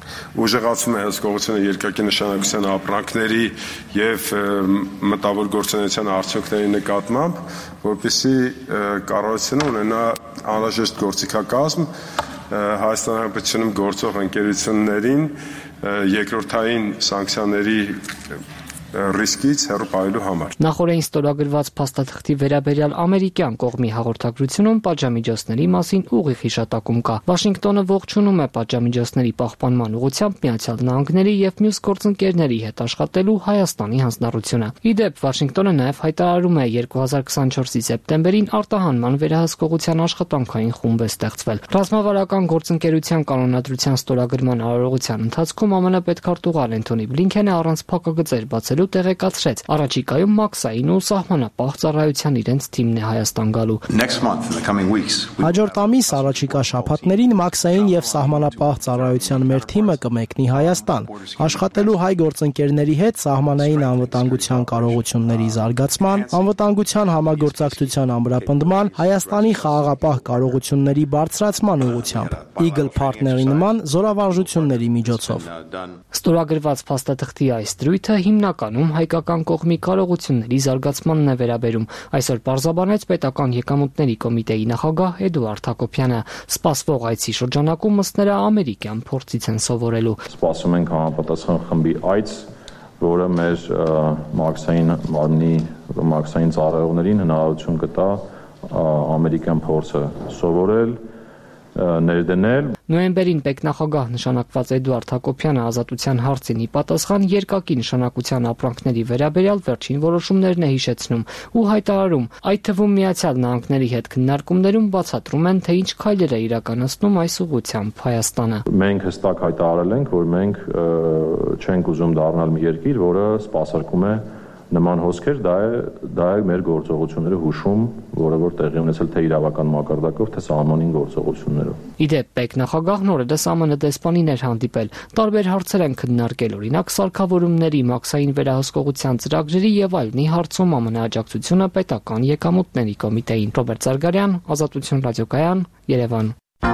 ուժեղացում է հսկողությունը երկակի նշանակության ապրանքների եւ մտավոր գործունեության արդյունքների նկատմամբ, որպեսզի կառավարությունը ունենա անհրաժեշտ գործիքակազմ Հայաստանի Հանրապետությունում գործող ընկերություններին երկրորդային սանկցիաների ռիսկից հեռու պահելու համար։ Նախորդին ստորագրված փաստաթղթի վերաբերյալ ամերիկյան կողմի հաղորդագրությունում պատժամիջոցների մասին ուղիղ հիշատակում կա։ Վաշինգտոնը ողջունում է պատժամիջոցների պահպանման ուղղությամբ Միացյալ Նահանգների եւ մյուս գործընկերների հետ աշխատելու Հայաստանի հանձնառությունը։ Ի դեպ, Վաշինգտոնը նաեւ հայտարարում է երկու հազար քսանչորսի սեպտեմբերին արտահանման վերահսկողության աշխատանքային խումբ է ստեղծվել։ Ռազմավարական գործընկերության կանոնադրության ստորագրման արարողության ընթացքում ԱՄՆ պետքարտուղար Էնթոնի Բլինքենը առանց փակագծեր բացելու տեղեկացրեց առաջիկայում մաքսային ու սահմանապահ ծառայության իրենց թիմն է Հայաստան գալու։ Հաջորդ ամիս առաջիկա շաբաթներին մաքսային եւ սահմանապահ ծառայության մեր թիմը կմեկնի Հայաստան, աշխատելու հայ գործընկերների հետ սահմանային անվտանգության կարողությունների զարգացման, անվտանգության համագործակցության ամրապնդման, Հայաստանի խաղաղապահ կարողությունների բարձրացման ուղղությամբ, Eagle Partner-ի նման զորավարժությունների միջոցով։ Ստորագրված փաստաթղթի այս դրույթը հիմնականում հայկական կողմի կարողությունների զարգացմանն է վերաբերում, այսօր պարզաբանեց պետական եկամուտների կոմիտեի նախագահ Էդուարդ Հակոբյանը։ Սպասվող այցի շրջանակում ըստ նրա ամերիկյան փորձից են սովորելու։ Սպասում ենք համապատասխան խմբի այց, որը մեր մաքսային մարմնի մաքսային ծառայողներին հնարավորություն կտա ամերիկյան փորձը սովորել, ներդնել։ Նոյեմբերին պետնախագահ նշանակված Էդուարդ Հակոբյանը ազատության հարցին ի պատասխան երկակի նշանակության ապրանքների վերաբերյալ վերջին որոշումներն է հիշեցնում ու հայտարարում, այդ թվում Միացյալ Նահանգների հետ քննարկումներում բացատրում են, թե ինչ քայլեր է իրականացնում այս ուղղությամբ Հայաստանը։ Մենք հստակ հայտարարել ենք, որ մենք չենք ուզում դառնալ մի երկիր, որը սպասարկում է նման հոսքեր, դա է դա է մեր գործողությունները հուշում, որը որ տեղի ունեցել թե իրավական մակարդակով, թե սահմանին գործողություններով։ Ի դեպ, պետնախագահն օրերս ԱՄՆ դեսպանին էր հանդիպել։ Տարբեր հարցեր են քննարկել, օրինակ սարքավորումների, մաքսային վերահսկողության ծրագրերի եւ այլնի հարցում ԱՄՆ աջակցությունը պետական եկամուտների կոմիտեին։ Ռոբերտ Զարգարյան, Ազատություն ռադիոկայան, Երևան։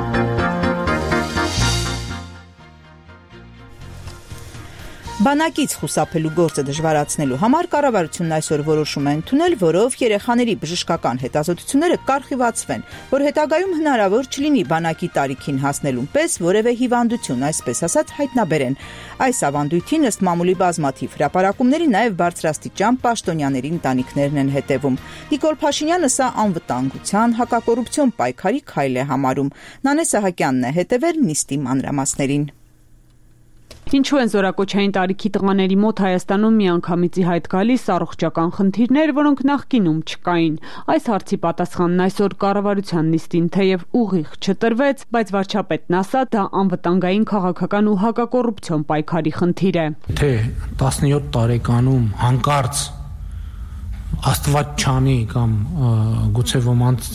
Բանակից խուսափելու գործը դժվարացնելու համար կառավարությունն այսօր որոշում է ընդունել, որով երեխաների բժշկական հետազոտությունները կառխիվացվեն, որ հետագայում հնարավոր չլինի բանակի տարիքին հասնելուն պես որևէ հիվանդություն, այսպես ասած, հայտնաբերեն։ Այս ավանդույթին ըստ մամուլի բազմաթիվ հրապարակումների նաև բարձրաստիճան պաշտոնյաների ընտանիքներն են հետևում։ Նիկոլ Փաշինյանը սա անվտանգության, հակակոռուպցիոն պայքարի քայլ է համարում։ Նանե Սահակյանն է հետևել նիստի մանրամասներին։ Ինչու են զորակոչային տարիքի տղաների մոտ Հայաստանում միանգամից ի հայտ գալիս առողջական խնդիրներ, որոնք նախկինում չկային։ Այս հարցի պատասխանն այսօր կառավարության նիստին թեև ուղիղ չտրվեց, բայց վարչապետն ասաց, դա անվտանգային քաղաքական ու հակակոռուպցիոն պայքարի խնդիր է։ Թե տասնյոթ տարեկանում հանկարծ Աստված չանի կամ գուցե ոմանց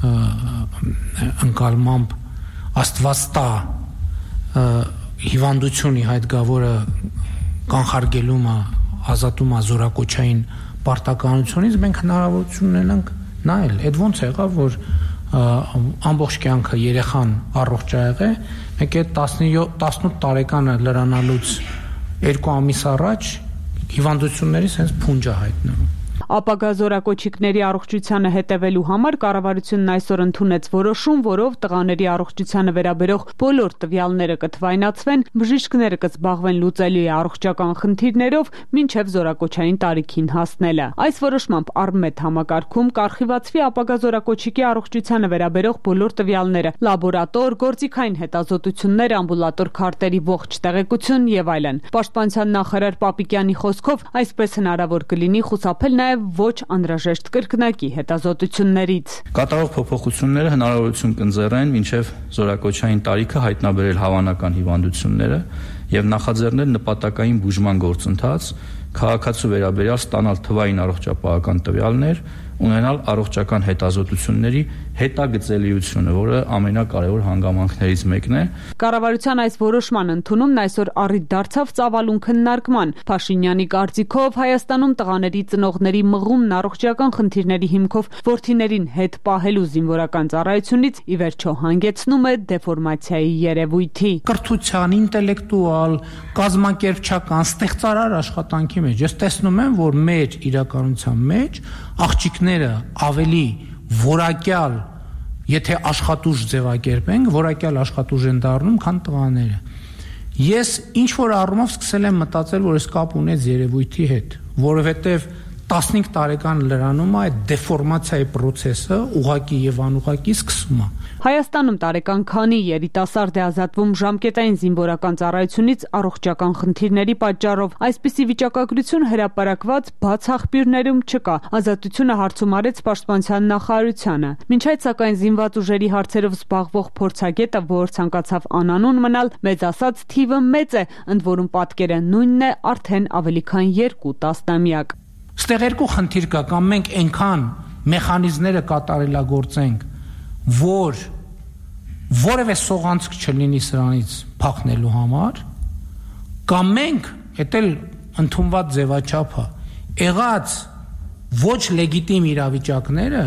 ընկալմամբ Աստված տա հիվանդություն ի հայտ գա, որը կանխարգելում է, ազատում է զորակոչային պարտականությունից, մենք հնարավորություն ունենանք նայել։ Այդ ոնց եղավ, որ ամբողջ կյանքը երեխան առողջ ա եղել, մեկ է տասնութ տարեկանը լրանալուց երկու ամիս առաջ հիվանդությունների sense փունջ է հայտնվում։ Ապագա զորակոչիկների առողջությանը հետևելու համար կառավարությունն այսօր ընդունեց որոշում, որով տղաների առողջությանը վերաբերող բոլոր տվյալները կթվայնացվեն, բժիշկները կզբաղվեն լուծելի առողջական խնդիրներով մինչև զորակոչային տարիքին հասնելը։ Այս որոշմամբ առմետ համակարգում կառխիվացվի ապագա զորակոչիկի առողջությանը վերաբերող բոլոր տվյալները՝ լաբորատոր, գործիքային հետազոտություններ, ամբուլատոր քարտերի ողջ տեղեկություն եւ այլն։ Պաշտպանության նախարար Պապիկյանի խոսքով այսպես հնարավոր կլինի խուսափել նաև ոչ անհրաժեշտ կրկնակի հետազոտություններից։ Կատարող փոփոխությունները հնարավորություն կընձեռեն մինչև զորակոչային տարիքը հայտնաբերել հավանական հիվանդությունները եւ նախաձեռնել նպատակային բուժման գործընթաց, քաղաքացու վերաբերյալ ստանալ թվային առողջապահական տվյալներ, ունենալ առողջական հետազոտությունների հետագծելիությունը, որը ամենակարևոր հանգամանքներից մեկն է։ Կառավարության այս որոշման ընդունումն այսօր առիթ դարձավ ծավալուն քննարկման։ Փաշինյանի կարծիքով Հայաստանում տղաների ծնողների մղումն առողջական խնդիրների հիմքով որդիներին հետ պահելու զինվորական ծառայությունից ի վերջո հանգեցնում է դեֆորմացիայի երևույթի։ Կրթության, ինտելեկտուալ, կազմակերպչական, ստեղծարար աշխատանքի մեջ ես տեսնում եմ, որ մեր իրականության մեջ աղջիկները ավելի որակյալ, եթե աշխատուժ ձևակերպենք, որակյալ աշխատուժ են դառնում, քան տղաները։ Ես ինչ որ առումով սկսել եմ մտածել, որ այս կապ ունեց երևույթի հետ, որովհետև տասնհինգ տարեկան լրանում է այդ դեֆորմացիայի process-ը ուղղակի եւ անուղղակի սկսում է։ Հայաստանում տարեկան քանի երիտասարդ է ազատվում ժամկետային զինվորական ծառայությունից առողջական խնդիրների պատճառով։ Այսպիսի վիճակագրություն հրապարակված բաց աղբյուրներում չկա։ Ազատությունը հարցում արեց Պաշտպանության նախարարությանը։ Մինչ այդ սակայն զինված ուժերի հարցերով զբաղվող փորձագետը, որ ցանկացավ անանուն մնալ, մեծ ասած թիվը մեծ է, ընդ որում պատկերը նույնն է արդեն ավելի քան երկու տասնամյակ։ Ստեղ երկու խնդիր կա, կամ մենք այնքան մեխանիզմները կատարելագործենք, որ որևէ սողանցք չլինի սրանից փախնելու համար, կամ մենք էդ էլ ընդունված ձևաչափը եղած ոչ լեգիտիմ իրավիճակները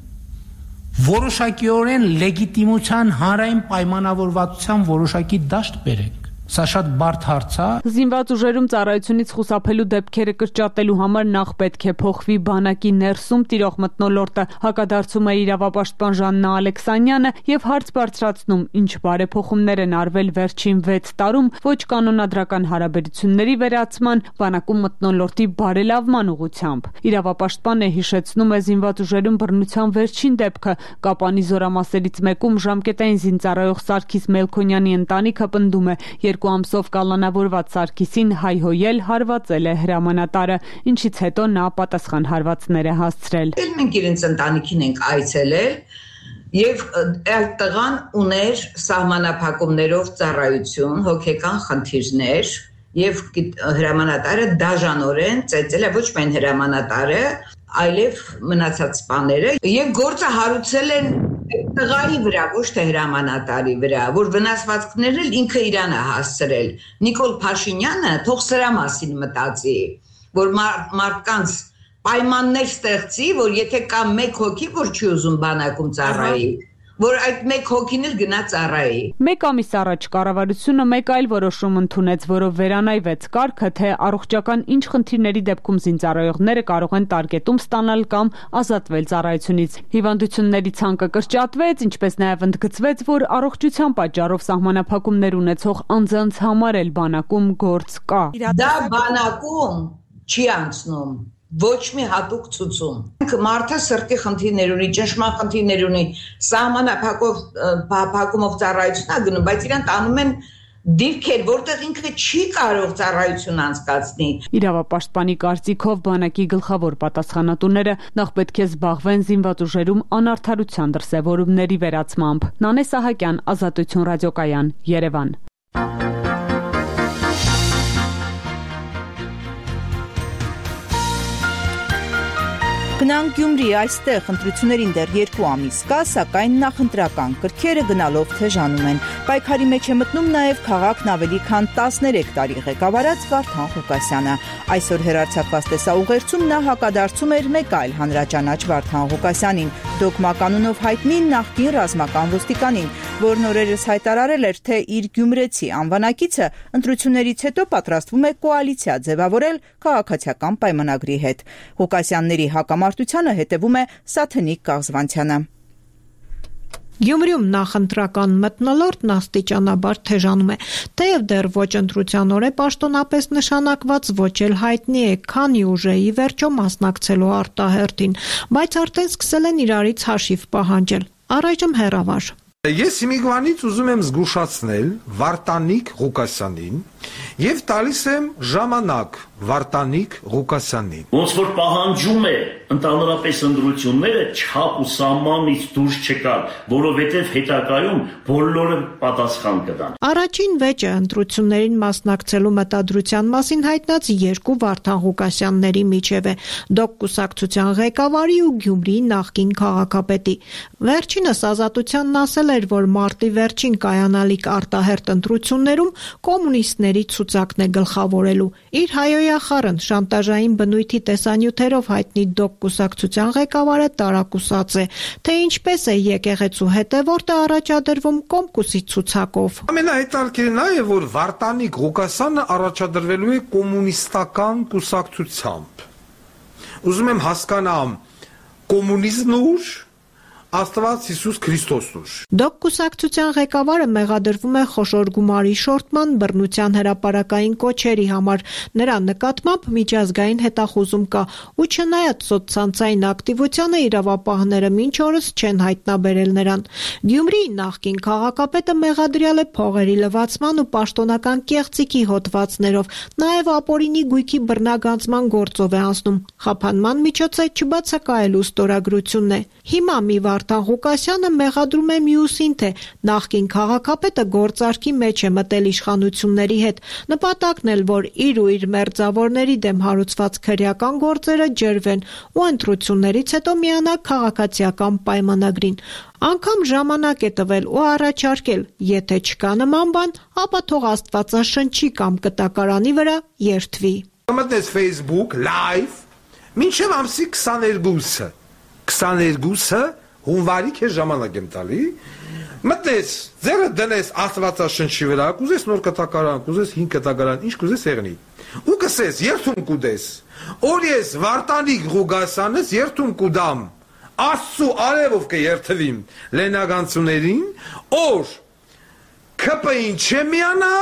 որոշակիորեն լեգիտիմության հանրային պայմանավորվածության որոշակի դաշտ բերենք։ Սա շատ բարդ հարց է։ Զինված ուժերում ծառայությունից խուսափելու դեպքերը կրճատելու համար նախ պետք է փոխվի բանակի ներսում տիրող մթնոլորտը, հակադարձում է իրավապաշտպան Ժաննա Ալեքսանյանը եւ հարց բարձրացնում, ինչ բարեփոխումներ են արվել վերջին վեց տարում ոչ կանոնադրական հարաբերությունների վերացման, բանակում մթնոլորտի բարելավման ուղղությամբ։ Իրավապաշտպանը հիշեցնում է զինված ուժերում բռնության վերջին դեպքը Կապանի զորամասերից մեկում ժամկետային զինծառայող Սարգիս Մելքոնյանի ընտանիքը պնդում է երկու ամսով կալանավորված Սարգիսին հայհոյել հարվածել է հրամանատարը, ինչից հետո նա պատասխան հարվածներ է հասցրել։ Մենք իրենց ընտանիքին ենք այցելել եւ այլ տղան ուներ սահմանափակումներով ծառայություն, հոգեկան խնդիրներ եւ հրամանատարը դաժանորեն ծեծել է ոչ միայն հրամանատարը, այլև մնացած սպաները եւ գործը հարուցել են տղայի վրա, ոչ թե հրամանատարի վրա, որ վնասվածքներն էլ ինքը իրան է հասցրել։ Նիկոլ Փաշինյանը թող սրա մասին մտածի, որ մարդկանց պայմաններ ստեղծի, որ եթե կա մեկ հոգի, որ չի ուզում բանակում ծառայի, որ այդ մեկ հոգին էլ գնա ծառայի։ Մեկ ամիս առաջ կառավարությունը մեկ այլ որոշում ընդունեց, որով վերանայվեց կարգը, թե առողջական ինչ խնդիրների դեպքում զինծառայողները կարող են տարգետում ստանալ կամ ազատվել ծառայությունից։ Հիվանդությունների ցանկը կրճատվեց, ինչպես նաև ընդգծվեց, որ առողջության պատճառով սահմանափակումներ ունեցող անձանց համար էլ բանակում գործ կա։ Դա բանակում չի անցնում։ Ոչ մի հատուկ ցուցում։ Մարդը սրտի խնդիրներ ունի, ճնշման խնդիրներ ունի, սահմանափակով փակումով ծառայություն է գնում, բայց իրան տանում են դիրքեր, որտեղ ինքը չի կարող ծառայություն անցկացնի։ Իրավապաշտպանի կարծիքով բանակի գլխավոր պատասխանատուները նախ պետք է զբաղվեն զինված ուժերում անարդարության դրսևորումների վերացմամբ։ Նանե Սահակյան, Ազատություն ռադիոկայան, Երևան։ Գնանք Գյումրի, այստեղ ընտրություններին դեռ երկու ամիս կա, սակայն նախընտրական կրքերը գնալով թեժանում են։ Պայքարի մեջ է մտնում նաև քաղաքն ավելի քան տասներեք տարի ղեկավարած Վարդան Ղուկասյանը։ Այսօր հեռարձակված տեսաուղերձում նա հակադարձում էր մեկ այլ հանրաճանաչ Վարդան Ղուկասյանին, Դոգմա կանոնով հայտնի նախկին ռազմական ոստիկանին, որն օրերս հայտարարել էր, թե իր գյումրեցի անվանակիցը ընտրություններից հետո պատրաստվում է կոալիցիա ձևավորել քաղաքացիական պայմանագրի հետ։ Ղուկասյանների հակամարտությանը հետևում է Սաթենիկ Կաղզվանցյանը։ Գյումրիում նախընտրական մթնոլորտն աստիճանաբար թեժանում է, թեև դեռ ոչ ընտրության օր է պաշտոնապես նշանակված, ոչ էլ հայտնի է, քանի ուժ է ի վերջո մասնակցելու արտահերթին, բայց արդեն սկսել են իրարից հաշիվ պահանջել, առայժմ հեռավար։ Ես իմիգրանից ուզում եմ զգուշացնել Վարդանիկ Ղուկասյանին եւ տալիս եմ ժամանակ Վարդանիկ Ղուկասյանին։ Ոնց որ պահանջում է ընդհանրապես ընտրությունները չափ ու սահմանից դուրս չկան, որովհետեւ հետագայում բոլորը պատասխան կտան։ Առաջին վեճը ընտրություններին մասնակցելու մտադրության մասին հայտնած երկու Վարդան Ղուկասյանների միջև է՝ Դոկ կուսակցության ղեկավարի ու Գյումրիի նախկին քաղաքապետի։ Վերջինս Ազատությանն ասել էր, որ մարտի վերջին կայանալիք արտահերտ ընտրություններում կոմունիստների ցուցակն է գլխավորելու։ Իր հայոյախառն շանտաժային բնույթի տեսանյութերով հայտնի Դոկ կուսակցության ղեկավարը տարակուսած է, թե ինչպես է եկեղեցու հետևորդը առաջադրվում Կոմկուսի ցուցակով։ Ամենահետաքրքիրը նա է, որ Վարդանիկ Ղուկասյանը առաջադրվելու է կոմունիստական կուսակցությամբ։ Ուզում եմ հասկանամ կոմունիզմն ուր, Աստված Հիսուս Քրիստոսն ուր։ Դոկ կուսակցության ղեկավարը մեղադրվում է խոշոր գումարի շորթման, բռնության հրապարակային կոչերի համար։ Նրա նկատմամբ միջազգային հետախուզում կա, ու չնայած սոցցանցային ակտիվությանը իրավապահները մինչ օրս չեն հայտնաբերել նրան։ Գյումրիի նախկին քաղաքապետը մեղադրյալ է փողերի լվացման ու պաշտոնական կեղծիքի հոդվածներով, նաև ապօրինի գույքի բռնագանձման գործով է անցնում։ Խափանման միջոց է չբացակայելու ստորագրությունն է։ Հիմա մի Վարդան Ղուկասյանը մեղադրում է մյուսին, թե նախկին քաղաքապետը գործարքի մեջ է մտել իշխանությունների հետ, նպատակն էլ, որ իր ու իր մերձավորների դեմ հարուցված քրեական գործերը ջրվեն ու ընտրություններից հետո միանա քաղաքացիական պայմանագրին։ Անգամ ժամանակ է տվել ու առաջարկել, եթե չկա նման բան, ապա թող Աստվածաշնչի կամ կտակարանի վրա երթվի։ Մտնես Facebook live մինչև ամսի քսաներկուսը։ քսաներկուսը հունվարի քեզ ժամանակ եմ տալի, մտնես, ձերը դնես Աստվածաշնչի վրա, կուզես նոր կտակարան, կուզես հին կտակարան, ինչ կուզես եղնի։ Ու կսես, երթում կուդես, որ ես Վարդանիկ Ղուկասյանից երթում կուդամ, Աստծու արևով կերթվիմ լենագանցուներին, որ K P I-ին չեմ միանա,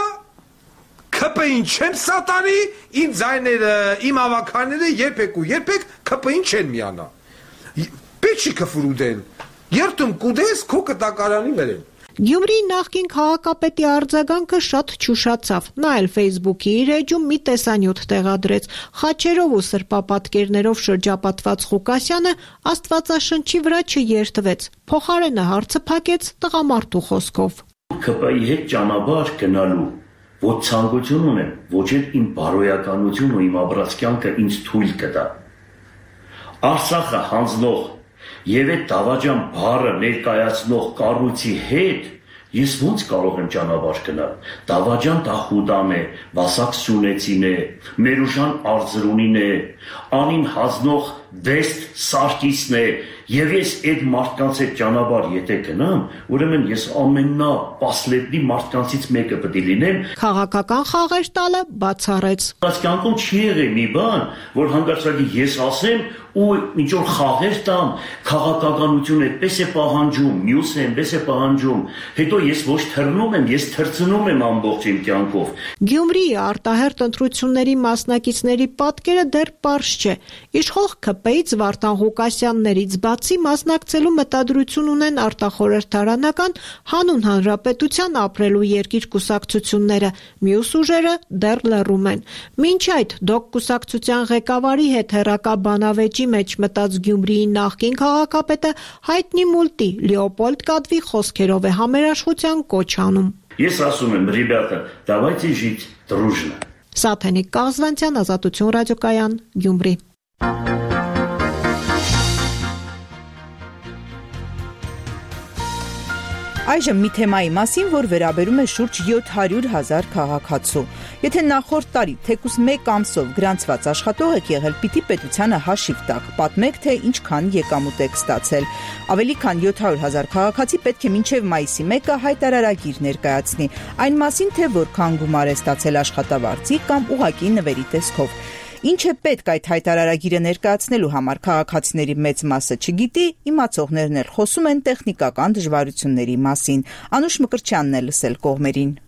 K P I-ին չեմ սատարի, իմ ձայները, իմ ավականները երբեք ու երբեք K P I-ին չեն միանա։ Պեչի կֆրուդեն, երթում կուդես քո կտակարանի վրա։ Գյումրիի նախկին քաղաքապետի արձագանքը շատ չուշացավ։ Նա էլ Facebook-ի իր էջում մի տեսանյութ տեղադրեց։ Խաչերով ու սրբապատկերներով շրջապատված Ղուկասյանը Աստվածաշնչի վրա չերթվեց։ Փոխարենը հարցը փակեց տղամարդու խոսքով։ K P I-ի հետ ճանապարհ գնալու ոչ ցանկություն ունեմ, ոչ էլ իմ բարոյականություն ու իմ ապրած կյանքը ինձ թույլ կտա։ Արցախը հանձնող եւ այդ դավաճան բառը ներկայացնող կառույցի հետ ես ոնց կարող եմ ճանապարհ գնալ։ Դավաճան Դախուդան է, Վասակ Սյունեցին է, Մերուժան Արծրունին է, Անին հանձնող Վեստ Սարգիսն է, եւ ես այդ մարդկանց հետ ճանապարհ եթե գնամ, ուրեմն ես ամենա պասլետնի մարդկանցից մեկը պետք է լինեմ։ Քաղաքական խաղեր տալը բացառեց։ Բայց կյանքում չի եղել մի բան, որ հանգարցակի ես ասեմ ու ինչ որ խաղեր տամ, քաղաքականություն այդպես է պահանջում, մյուսը այնպես է պահանջում, հետո ես ոչ թռնում եմ, ես թռցնում եմ ամբողջ իմ կյանքով։ Գյումրիի արտահերտ ընտրությունների մասնակիցների պատկերը դեռ պարզ չէ։ Իշխող K P I-ից Վարդան Ղուկասյաններից բացի մասնակցելու մտադրություն ունեն արտախորհրդարանական հանուն հանրապետության ապրելու երկիր կուսակցությունները, մյուս ուժերը դեռ լռում են։ Մինչ այդ Դոկ կուսակցության ղեկավարի հետ հեռակա բանավեճի մեջ մտած Գյումրիի նախկին քաղաքապետը հայտնի մուլտի Լեոպոլդ Կադվի խոսքերով է համերաշխության կոչ անում։ Ես ասում եմ, ребята, давайте жить дружно։ Սաթենիկ Կազվանցյան, Ազատություն ռադիոկայան, Գյումրի։ Այժմ մի թեմայի մասին, որ վերաբերում է շուրջ յոթ հարյուր հազար քաղաքացու։ Եթե նախորդ տարի թեկուզ մեկ ամսով գրանցված աշխատող եք եղել, պիտի պետությանը հաշիվ տաք, պատմեք, թե ինչքան եկամուտ եք ստացել։ Ավելի քան յոթ հարյուր հազար քաղաքացի պետք է մինչև մայիսի մեկը հայտարարագիր ներկայացնի, այն մասին, թե որքան գումար է ստացել աշխատավարձի կամ ուղղակի նվերի տեսքով։ Ինչ է պետք այդ հայտարարագիրը ներկայացնելու համար քաղաքացիների մեծ մասը չգիտի, իմացողներն էլ խոսում են տեխնիկական դժվարությունների մասին։ Անուշ Մկրտչյանն է լսել կողմերին։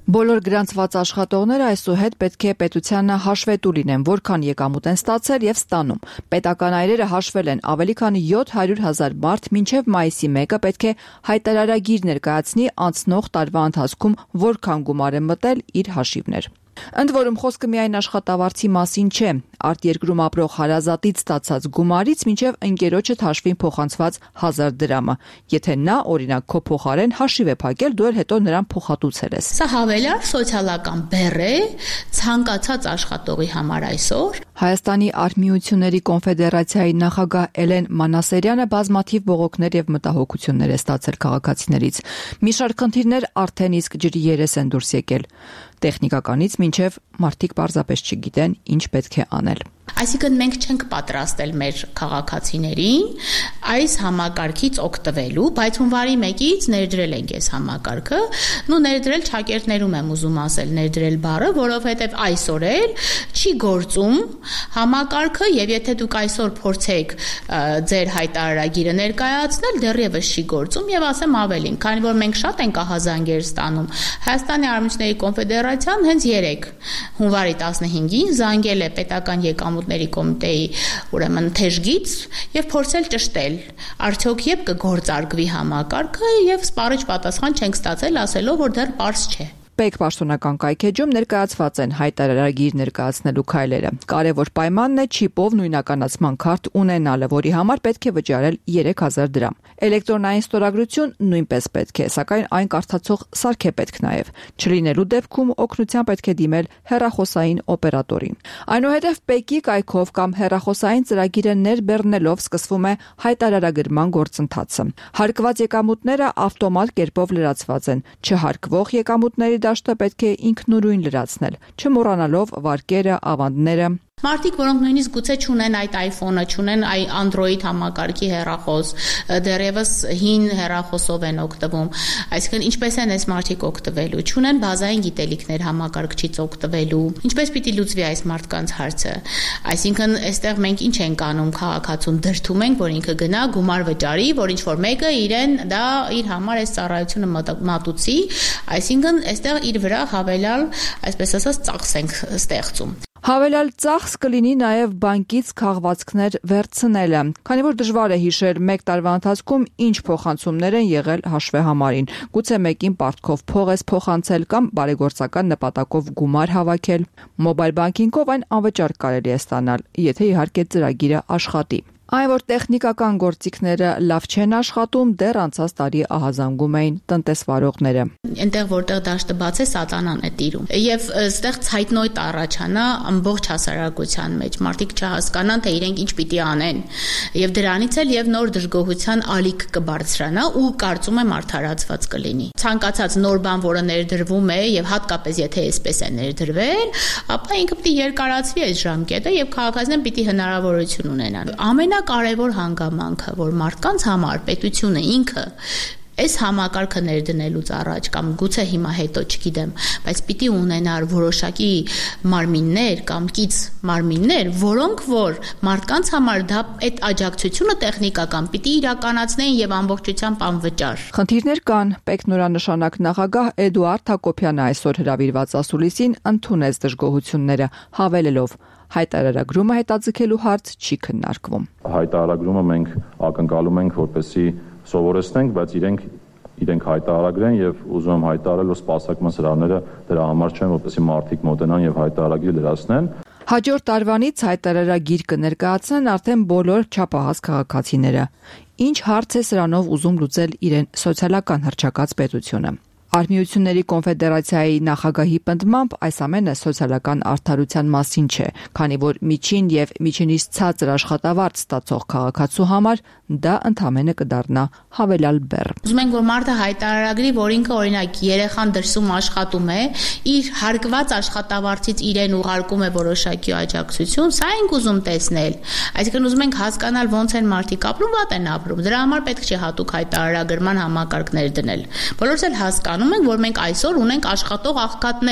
Բոլոր գրանցված աշխատողները այսուհետ պետք է պետությանը հաշվետու լինեն, որքան եկամուտ են ստացել եւ ստանում։ Պետական այրերը հաշվել են ավելի քան յոթ հարյուր հազար մարդ մինչեւ մայիսի մեկը պետք է հայտարարագիր ներկայացնի անցնող տարվա ընթացքում որքան գումար է մտել իր հաշիվներ։ Ընդ որում խոսքը միայն աշխատավարձի մասին չէ, արտերկրում ապրող հարազատից ստացած գումարից մինչև ընկերոջդ հաշվին փոխանցված հազար դրամը։ Եթե նա օրինակ քո փոխարեն հաշիվ է փակել, դու էլ հետո նրան փոխհատուցել ես։ Սա հավելյալ սոցիալական բեռ է ցանկացած աշխատողի համար այսօր։ Հայաստանի Արհմիությունների կոնֆեդերացիայի նախագահ Էլեն Մանասերյանը բազմաթիվ բողոքներ եւ մտահոգություններ է ստացել քաղաքացիներից։ Մի շարք խնդիրներ արդեն իսկ ջրի երես են դուրս եկել։ Տեխնիկականից մինչև մարդիկ պարզապես չգիտեն ինչ պետք է անել։ Այսինքն մենք չենք պատրաստել մեր քաղաքացիներին այս համակարգից օգտվելու, բայց հունվարի մեկից ներդրել ենք այս համակարգը, նու ներդրել ճակերտներում եմ ուզում ասել, ներդրել բառը, որովհետև այսօր էլ չի գործում համակարգը եւ եթե դուք այսօր փորձեք ձեր հայտարարագիրը ներկայացնել, դեռևս չի գործում եւ ասեմ ավելին, քանի որ մենք շատ ենք ահազանգեր ստանում։ Հայաստանի Արհմիությունների կոնֆեդերացիան հենց երեկ հունվարի տասնհինգին զանգել է պետական եկամուտների կոմիտեի ուրեմն թեժգից եւ փորձել ճշտել արդյոք երբ կգործարկվի համակարգը եւ սպառիչ պատասխան չենք ստացել ասելով որ դեռ պարզ չէ։ Պեկ պաշտոնական կայքեջում ներկայացված են հայտարարագիր ներկայացնելու քայլերը։ Կարևոր պայմանն է չիպով նույնականացման քարտ ունենալը, որի համար պետք է վճարել երեք հազար դրամ։ Էլեկտրոնային ստորագրություն նույնպես պետք է, սակայն այն կարդացող սարք է պետք նաև։ Չլինելու դեպքում օգնության պետք է դիմել հեռախոսային օպերատորին։ Այնուհետև Պեկի կայքով կամ հեռախոսային ծրագիրը ներբեռնելով սկսվում է հայտարարագրման գործընթացը։ Հարկված եկամուտները ավտոմատ կերպով լրացված են։ Չհարկվող եկամուտների դաշտը պետք է ինքնուրույն լրացնել, չմոռանալով վարկերը, ավանդները։ Մարդիկ, որոնք նույնիսկ գուցե չունեն այդ iPhone-ը, չունեն այ Android համակարգի հեռախոս, դեռևս հին հեռախոսով են օգտվում, այսինքն ինչպես են այս մարդիկ օգտվելու, չունեն բազային գիտելիքներ համակարգչից օգտվելու, ինչպես պիտի լուծվի այս մարդկանց հարցը, այսինքն այստեղ մենք ինչ ենք անում քաղաքացուն դրդում ենք, որ ինքը գնա գումար վճարի, որ ինչ որ մեկը իրեն դա իր համար այս ծառայությունը մատուցի, այսինքն այստեղ իր վրա հավելյալ, այսպես ասած, ծախս ենք ստեղծում։ Հավելյալ ծախս կլինի նաև բանկից քաղվածքներ վերցնելը, քանի որ դժվար է հիշել մեկ տարվա ընթացքում ինչ փոխանցումներ են եղել հաշվեհամարին։ Գուցե մեկին պարտքով փող ես փոխանցել կամ բարեգործական նպատակով գումար հավաքել։ Մոբայլ բանկինգով այն անվճար կարելի է ստանալ, եթե իհարկե ծրագիրը աշխատի։ Այն, որ տեխնիկական գործիքները լավ չեն աշխատում, դեռ անցած տարի ահազանգում էին տնտեսվարողները։ Այնտեղ որտեղ դաշտը բաց է, սատանան է տիրում։ Եվ այստեղ ցայտնոյտ առաջանա ամբողջ հասարակության մեջ։ Մարդիկ չհասկանան, թե իրենք ինչ պիտի անեն։ Եվ դրանից էլ եւ նոր դժգոհության ալիք կբարձրանա ու կարծում եմ արդարացված կլինի։ Ցանկացած նոր բան, որը ներդրվում է եւ հատկապես եթե այսպես է ներդրվել, ապա ինքը պիտի երկարացվի այս ժամկետը եւ քաղաքացիներն պիտի հնարավորություն ունենան։ Ամեն կարևոր հանգամանքը, որ մարդկանց համար պետությունը ինքը այս համակարգը ներդնելուց առաջ կամ գուցե հիմա հետո չգիտեմ, բայց պիտի ունենար որոշակի մարմիններ կամ կից մարմիններ, որոնք որ մարդկանց համար դա այդ աջակցությունը տեխնիկական պիտի իրականացնեն եւ ամբողջությամբ անվճար։ Խնդիրներ կան, Պեկ նորանշանակ նախագահ Էդուարդ Հակոբյանը այսօր հրավիրված ասուլիսին ընդունեց դժգոհությունները, հավելելով հայտարարագրումը հետաձգելու հարց չի քննարկվում։ Հայտարարագրումը մենք ակնկալում ենք, որպեսզի սովորեցնենք, բայց իրենք իրենք հայտարարագրեն եւ ուզում եմ հայտարարել, որ սպասարկման սրահները դրա համար չեն, որպեսզի մարդիկ մոտենան եւ հայտարարագիր լրացնեն։ Հաջորդ տարվանից հայտարարագիր կներկայացնեն արդեն բոլոր չափահաս քաղաքացիները։ Ինչ հարց է սրանով ուզում լուծել իրեն սոցիալական հռչակած պետությունը։ Արհմիությունների կոնֆեդերացիայի նախագահի պնդմամբ այս ամենը սոցիալական արդարության մասին չէ, քանի որ միջին եւ միջինից ցածր աշխատավարձ ստացող քաղաքացու համար դա ընդամենը կդառնա հավելյալ բեռ։ Ուզում ենք, որ մարդը հայտարարագրի, որ ինքը օրինակ երեխան դրսում աշխատում է, իր հարկված աշխատավարձից իրեն ուղարկում է որոշակի աջակցություն, սա ենք ուզում տեսնել։ Այսինքն ուզում ենք հասկանալ ոնց են մարդիկ ապրում, վատ են ապրում։ Դրա համար պետք չէ հատուկ հայտարարագրման համակարգներ դնել։ Բոլորս էլ հասկանում ենք, որ մենք այսօր ունենք աշխատող աղքատներ։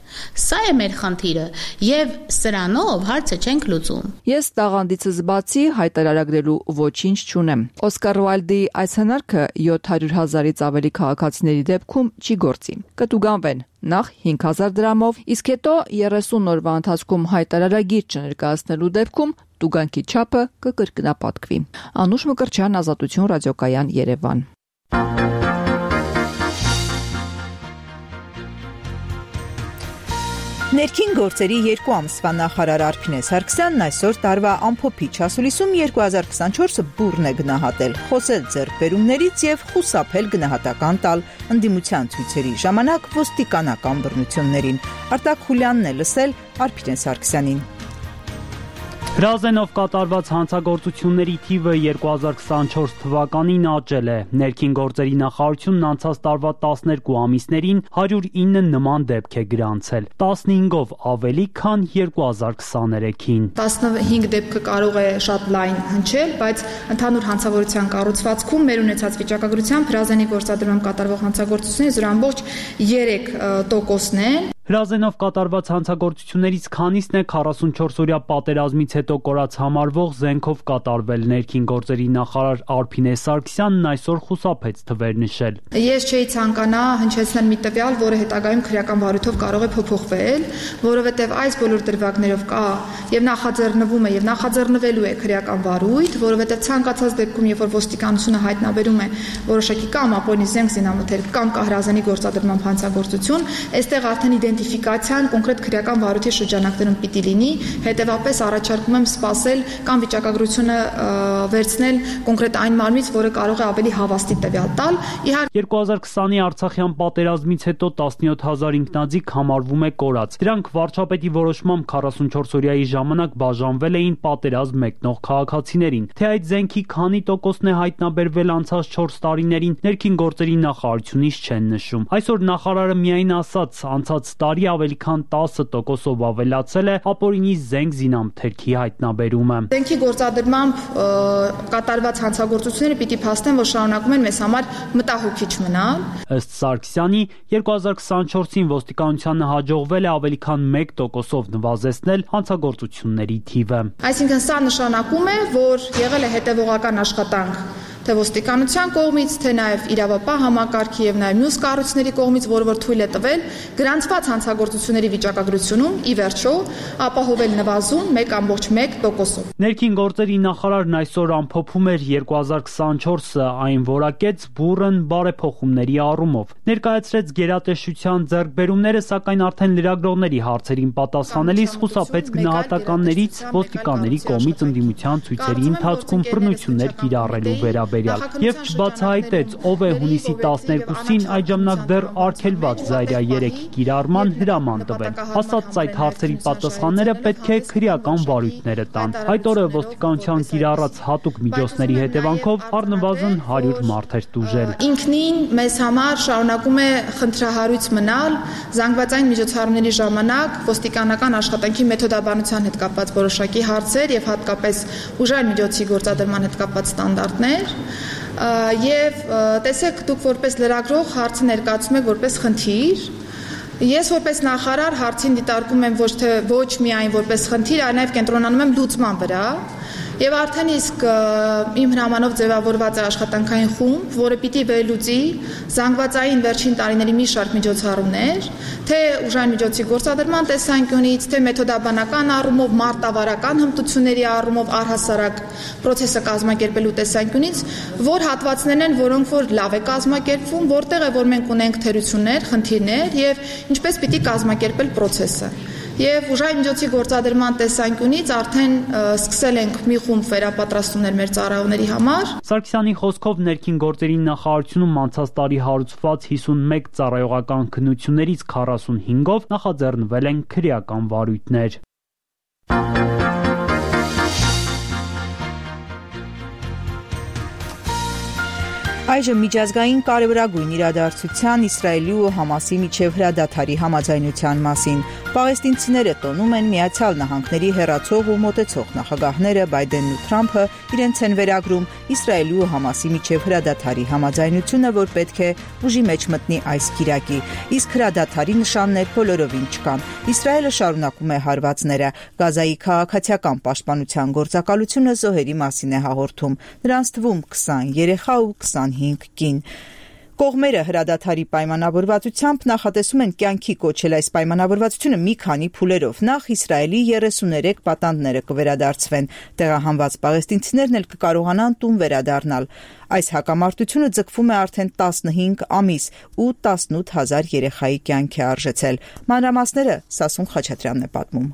Սա է մեր խնդիրը եւ սրանով հարցը չենք լուծում։ Ես տաղանդիցս բացի հայտարարագրելու ոչինչ չունեմ։ Օսկար Ուայլդի այս հնարքը յոթ հարյուր հազարից ավելի քաղաքացիների դեպքում չի գործի։ Կտուգանվեն նախ հինգ հազար դրամով, իսկ հետո երեսուն օրվա ընթացքում հայտարարագիր չներկայացնելու դեպքում տուգանքի չափը կկրկնապատկվի։ Անուշ Մկրտչյան, Ազատություն, ռադիոկայան, Երևան։ Ներքին գործերի երկու ամսվա նախարար Արփինե Սարգսյանն այսօր տարվա ամփոփիչ ասուլիսում երկու հազար քսանչորսը բուռն է գնահատել, խոսել ձեռքբերումներից եւ խուսափել գնահատական տալ ընդդիմության ցույցերի ժամանակ ոստիկանական բռնություններին։ Արտակ Խուլյանն է լսել Արփինե Սարգսյանին։ Հրազենով կատարված հանցագործությունների թիվը երկու հազար քսանչորս թվականին աճել է։ Ներքին գործերի նախարարությունն անցած տարվա տասներկու ամիսներին հարյուր ինը նման դեպք է գրանցել, տասնհինգով ավելի, քան երկու հազար քսաներեքին։ տասնհինգ դեպքը կարող է շատ լայն հնչել, բայց ընդհանուր հանցավորության կառուցվածքում մեր ունեցած վիճակագրությամբ հրազենի գործադրմամբ կատարվող հանցագործությունների զուր ամբողջ երեք տոկոսն է։ Հրազենով կատարված հանցագործություններից քանիսն է քառասունչորս օրյա պատերազմից հետո կորած համարվող զենքով կատարվել։ Ներքին գործերի նախարար Արփինե Սարգսյանն այսօր խուսափեց թվեր նշել։ Ես չէի ցանկանա հնչեցնել մի տվյալ, որը հետագայում քրեական վարույթով կարող է փոփոխվել, որովհետև այս բոլոր դրվագներով կա եւ նախաձեռնվում է եւ նախաձեռնվելու է քրեական վարույթ, որովհետև ցանկացած դեպքում, երբ որ ոստիկանությունը հայտնաբերում է որոշակի կամ ապօրինի զենք զինամթերք կամ հրազենի գործադրմամբ հանցագործություն, այստեղ արդեն իդենտիֆիկացիան կոնկրետ քրեական վարույթի շրջանակներում պիտի լինի, հետեւաբար առաջարկում եմ սպասել կամ վիճակագրությունը վերցնել կոնկրետ այն մարմնից, որը կարող է ավելի հավաստի տվյալ տալ։ երկու հազար քսանի Արցախյան պատերազմից հետո տասնյոթ հազար ինքնաձիգ համարվում է կորած։ Դրանք վարչապետի որոշմամբ քառասունչորս օրյայի ժամանակ բաժանվել էին պատերազմ մեկնող քաղաքացիներին։ Թե այդ զենքի քանի տոկոսն է հայտնաբերվել անցած չորս տարիներին, ներքին գործերի նախարարությունից չեն նշում։ Այսօր նախարարը միայն ասաց, անցած տարի ավելի քան տասը տոկոսով ավելացել է ապօրինի զենք զինամթերքի հայտնաբերումը։ Զենքի գործադրմամբ կատարված հանցագործությունները պիտի փաստեն, որ շարունակում են մեզ համար մտահոգիչ մնալ։ Ըստ Սարգսյանի, երկու հազար քսանչորսին ոստիկանությանը հաջողվել է ավելի քան մեկ տոկոսով նվազեցնել հանցագործությունների թիվը։ Այսինքն սա նշանակում է, որ եղել է հետևողական աշխատանք թե ոստիկանության կողմից, թե նաև իրավապահ համակարգի եւ նաև մյուս կառույցների կողմից, որը որ թույլ է տվել գրանցված հանցագործությունների վիճակագրությունում ի վերջո ապահովել նվազում մեկ կόμ մեկ տոկոսով։ Ներքին գործերի նախարարն այսօր ամփոփում էր երկու հազար քսանչորսը, այն որակեց բուռն բարեփոխումների առումով։ Ներկայացրեց գերատեսչության ձեռքբերումները, սակայն արդեն լրագրողների հարցերին պատասխանելիս խուսափեց գնահատականներից ոստիկանների կողմից ընդդիմության ցույցերի ընթացքում բռնություններ կիրառելու վերաբերյալ։ Եվ չբացահայտեց, ով է հունիսի տասներկուսին այդ ժամանակ դեռ արգելված Զայրիա երեքի կիրառման հրաման տվել։ Ասած այդ հարցերի պատասխանները պետք է քրեական վարույթները տան։ Այդ օրը ոստիկանության կիրառած հատուկ միջոցների հետևանքով առնվազն հարյուր մարդ էր տուժել։ Ինքնին մեզ համար շարունակում է խնդրահարույց մնալ զանգվածային միջոցառումների ժամանակ ոստիկանական աշխատանքի մեթոդաբանության հետ կապված որոշակի հարցեր եւ հատկապես ուժային միջոցի գործադրման հետ կապված ստանդարտներ։ Եվ տեսեք, դուք որպես լրագրող հարցը ներկայացում եք որպես խնդիր։ Ես որպես նախարար հարցին դիտարկում եմ ոչ թե ոչ միայն որպես խնդիր, այլ նաև կենտրոնանում եմ լուծման վրա։ Եվ արդեն իսկ իմ հրամանով ձևավորված է աշխատանքային խումբ, որը պիտի վերլուծի զանգվածային վերջին տարիների մի շարք միջոցառումներ, թե ուժային միջոցի գործադրման տեսանկյունից, թե մեթոդաբանական առումով, մարտավարական հմտությունների առումով առհասարակ process-ը կազմակերպելու տեսանկյունից, որ հատվածներն են, որոնք որ լավ է կազմակերպվում, որտեղ է որ մենք ունենք թերություններ, խնդիրներ եւ ինչպես պիտի կազմակերպել process-ը։ Եվ ուժային միջոցի գործադրման տեսանկյունից արդեն սկսել ենք մի խումբ վերապատրաստումներ մեր ծառայողների համար։ Սարգսյանի խոսքով ներքին գործերի նախարարությունում անցած տարի հարուցված հիսունմեկ ծառայողական քննություններից քառասունհինգով նախաձեռնվել են քրեական վարույթներ։ Այժմ միջազգային կարևորագույն իրադարձության Իսրայելի ու Համասի միջև հրադադարի համաձայնության մասին։ Պաղեստինցիները տոնում են Միացյալ Նահանգների հեռացող ու մոտեցող նախագահները Բայդենն ու Թրամփը իրենց են վերագրում Իսրայելի ու Համասի միջև հրադադարի համաձայնությունը, որ պետք է ուժի մեջ մտնի այս կիրակի։ Իսկ հրադադարի նշաններ բոլորովին չկան։ Իսրայելը շարունակում է հարվածները։ Գազայի քաղաքացիական պաշտպանության գործակալությունը զոհերի մասին է հաղորդում։ Նրանց թվում քսան երեխա ու քսանհինգ կին։ Կողմերը հրադադարի պայմանավորվածությամբ նախատեսում են կյանքի կոչել այս պայմանավորվածությունը մի քանի փուլերով։ Նախ Իսրայելի երեսուներեք պատանդները կվերադարձվեն։ Տեղահանված պաղեստինցիներն էլ կկարողանան տուն վերադառնալ։ Այս հակամարտությունը ձգվում է արդեն տասնհինգ ամիս ու տասնութ հազար երեխայի կյանք է արժեցել։ Մանրամասները Սասուն Խաչատրյանն է պատմում։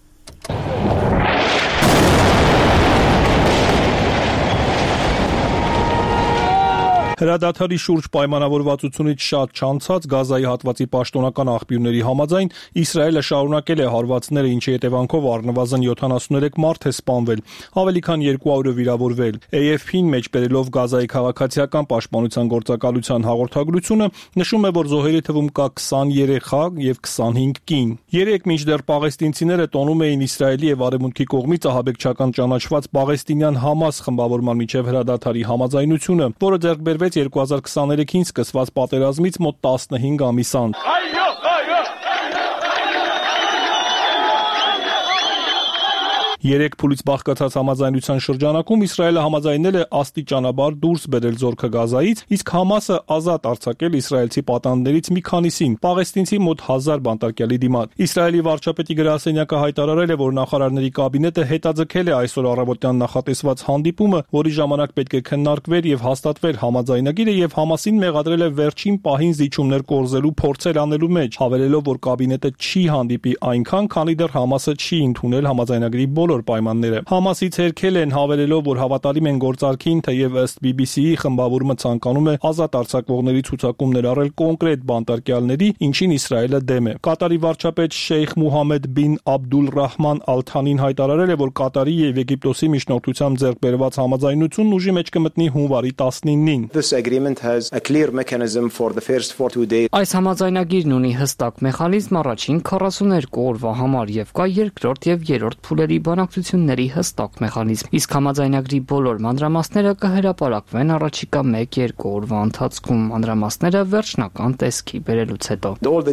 Հրադադարի շուրջ պայմանավորվածությունից շատ չանցած Գազայի հատվածի պաշտոնական աղբյուրների համաձայն Իսրայելը շարունակել է հարվածները, ինչի հետևանքով առնվազն յոթանասուներեք մարդ է սպանվել, ավելի քան երկու հարյուրը վիրավորվել։ A F P-ն մեջբերելով Գազայի քաղաքացիական պաշտպանության գործակալության հաղորդագրությունը նշում է, որ զոհերի թվում կա քսան երեխա եւ քսանհինգ կին։ Երեք մինչդեռ պաղեստինցիները տոնում էին Իսրայելի եւ Արևմուտքի կողմից ահաբեկչական ճանաչված պաղեստինյան Համաս խմբավորման միջև հրադադարի համաձայնությունը, որը ձեռք բերվեց երկու հազար քսաներեքին սկսված պատերազմից մոտ տասնհինգ ամիս անց։ Երեք փուլից բաղկացած համաձայնության շրջանակում Իսրայելը համաձայնել է աստիճանաբար դուրս բերել զորքը Գազայից, իսկ Համասը ազատ արձակել իսրայելցի պատանդներից մի քանիսին, պաղեստինցի մոտ հազար բանտարկյալի դիմաց։ Իսրայելի վարչապետի գրասենյակը հայտարարել է, որ նախարարների կաբինետը հետաձգել է այսօր առավոտյան նախատեսված հանդիպումը, որի ժամանակ պետք է քննարկվեր եւ հաստատվեր համաձայնագիրը եւ Համասին մեղադրել է վերջին պահին զիջումներ կորզելու փորձեր անելու մեջ, հավելելով, որ կաբինետը չի հանդիպի այնքան, քանի դեռ Համասը չի ընդունել համաձայնագրի բոլոր պայմանները։ Համասից հերքել են, հավելելով, որ հավատարիմ են գործարքին, թեև ըստ B B C-ի խմբավորումը ցանկանում է ազատ արձակվողների ցուցակում ներառել կոնկրետ բանտարկյալների, ինչին Իսրայելը դեմ է։ Կատարի վարչապետ Շեյխ Մուհամմեդ բին Աբդուլռահման Ալ-Թանին հայտարարել է, որ Կատարի եւ Եգիպտոսի միջնորդությամբ ձեռք բերված համաձայնությունն ուժի մեջ կմտնի հունվարի տասնինին։ Այս համաձայնագիրն ունի հստակ մեխանիզմ առաջին քառասուներկու օրվա համար եւ կա երկրորդ եւ երրորդ փուլերի բանակցությունների հստակ մեխանիզմ, իսկ համաձայնագրի բոլոր մանրամասները կհրապարակվեն առաջիկա մեկ-երկու օրվա ընթացքում, մանրամասները վերջնական տեսքի բերելուց հետո։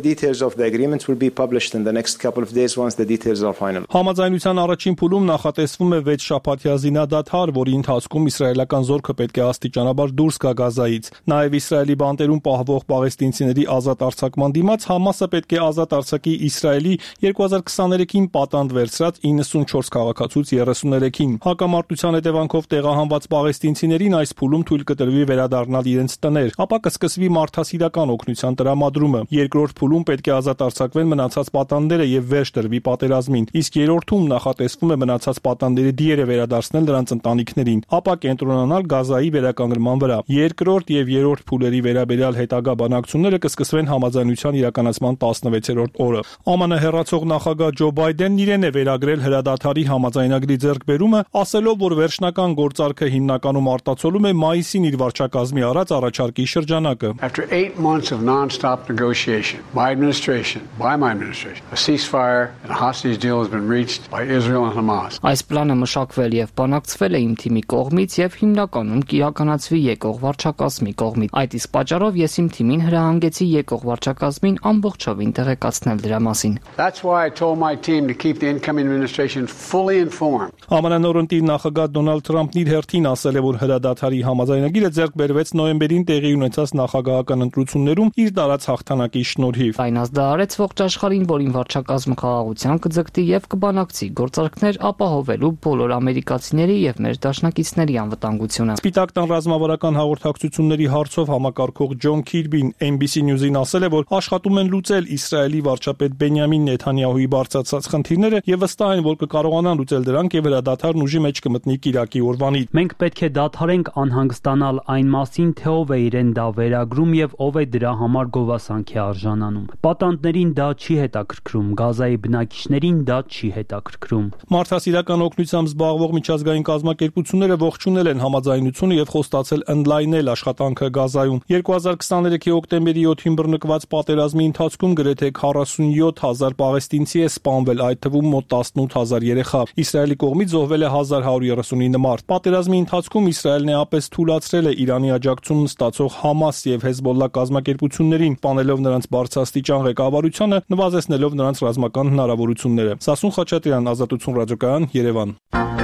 Համաձայնության առաջին փուլում նախատեսվում է վեց շաբաթյա զինադադար, որի ընթացքում իսրայելական զորքը պետք է աստիճանաբար դուրս գա Գազայից։ Նաև Իսրայելի բանտերում պահվող պաղեստինցիների ազատ արձակման դիմաց Համասը պետք է ազատ արձակի Իսրայելի երկու հազար քսաներեքին պատանդ վերցրած իննսունչորս քաղաքացուց երեսուներեքին։ Հակամարտության հետևանքով տեղահանված պաղեստինցիներին այս փուլում թույլ կտրվի վերադառնալ իրենց տներ, ապա կսկսվի մարդասիրական օգնության տրամադրումը։ Երկրորդ փուլում պետք է ազատ արձակվեն մնացած պատանդները եւ վերջ տրվի պատերազմին, իսկ երրորդում նախատեսվում է մնացած պատանդների դիերը վերադարձնել նրանց ընտանիքներին, ապա կենտրոնանալ Գազայի վերականգնման վրա։ Երկրորդ եւ երրորդ փուլերի վերաբերյալ հետագա բանակցությունները կսկսվեն համաձայնության իրականացման տասնվեցերորդ օրը։ Օ M N հեռացող նախագահ Ջո Բայդենն իրեն է վերագրել հրադադարի համաձայնագրի ձեռքբերումը, ասելով, որ վերջնական գործարքը հիմնականում արտացոլում է մայիսին իր վարչակազմի արած առաջարկի շրջանակը։ After eight months of non-stop negotiation by administration, by my administration, a ceasefire and a hostage deal has been reached by Israel and Hamas. Այս պլանը մշակվել եւ բանակցվել է իմ թիմի կողմից եւ հիմնականում կիրականացվի եկող վարչակազմի կողմից։ Այդ իսկ պատճառով ես իմ թիմին հրահանգեցի եկող վարչակազմին ամբողջովին տեղեկացնել դրա մասին։ That's why I told my team to keep the incoming administration fully informed. Ամն նորընտի նախագահ Դոնալդ Թրամփն իր հերթին ասել է, որ հրադադարի համաձայնագիրը ձեռք բերվեց նոյեմբերին տեղի ունեցած նախագահական ընտրություններում իր դարած հաղթանակի շնորհիվ։ Այն ազդարարեց ողջ աշխարհին, որին վարչակազմը խաղաղության կձգտի եւ կբանակցի գործարքներ ապահովելու բոլոր ամերիկացիների եւ մեր դաշնակիցների անվտանգությունը։ Սպիտակ տան ռազմավարական հաղորդակցությունների հարցով համակարգող Ջոն Քիրբին N B C News-ին ասել է, որ աշխատում են լուծել Իսրայելի վարչապետ Բենյամին Նեթանյահուի բարձրացած խնդիրները եւ վստահ են, որ կկարողանան կարողանան լուծել դրանք եւ հրադադարն ուժի մեջ կմտնի Կիրակի օրվանից։ Մենք պետք է դադարենք անհանգստանալ այն մասին, թե ով է իրեն դա վերագրում եւ ով է դրա համար գովասանքի արժանանում։ Պատանդներին դա չի հետաքրքրում, Գազայի բնակիչներին դա չի հետաքրքրում։ Մարդասիրական օգնությամբ զբաղվող միջազգային կազմակերպությունները ողջունել են համաձայնությունը եւ խոստացել ընդլայնել աշխատանքը Գազայում։ երկու հազար քսաներեքի հոկտեմբերի յոթին բռնկված պատերազմի ընթացքում գրեթե քառասունյոթ հազար պաղեստինցի է սպանվել, այդ թվում մոտ տասնութ հազար երեխա։ Իսրայելի կողմից զոհվել է հազար հարյուր երեսունինը մարդ։ Պատերազմի ընթացքում Իսրայելն էապես թույլատրել է Իրանի աջակցություն ստացող Համաս եւ Հեզբոլլա կազմակերպություններին, սպանելով նրանց բարձրաստիճան ղեկավարությանը, նվազեցնելով նրանց ռազմական հնարավորությունները։ Սասուն Խաչատրյան, Ազատություն ռադիոկայան, Երևան։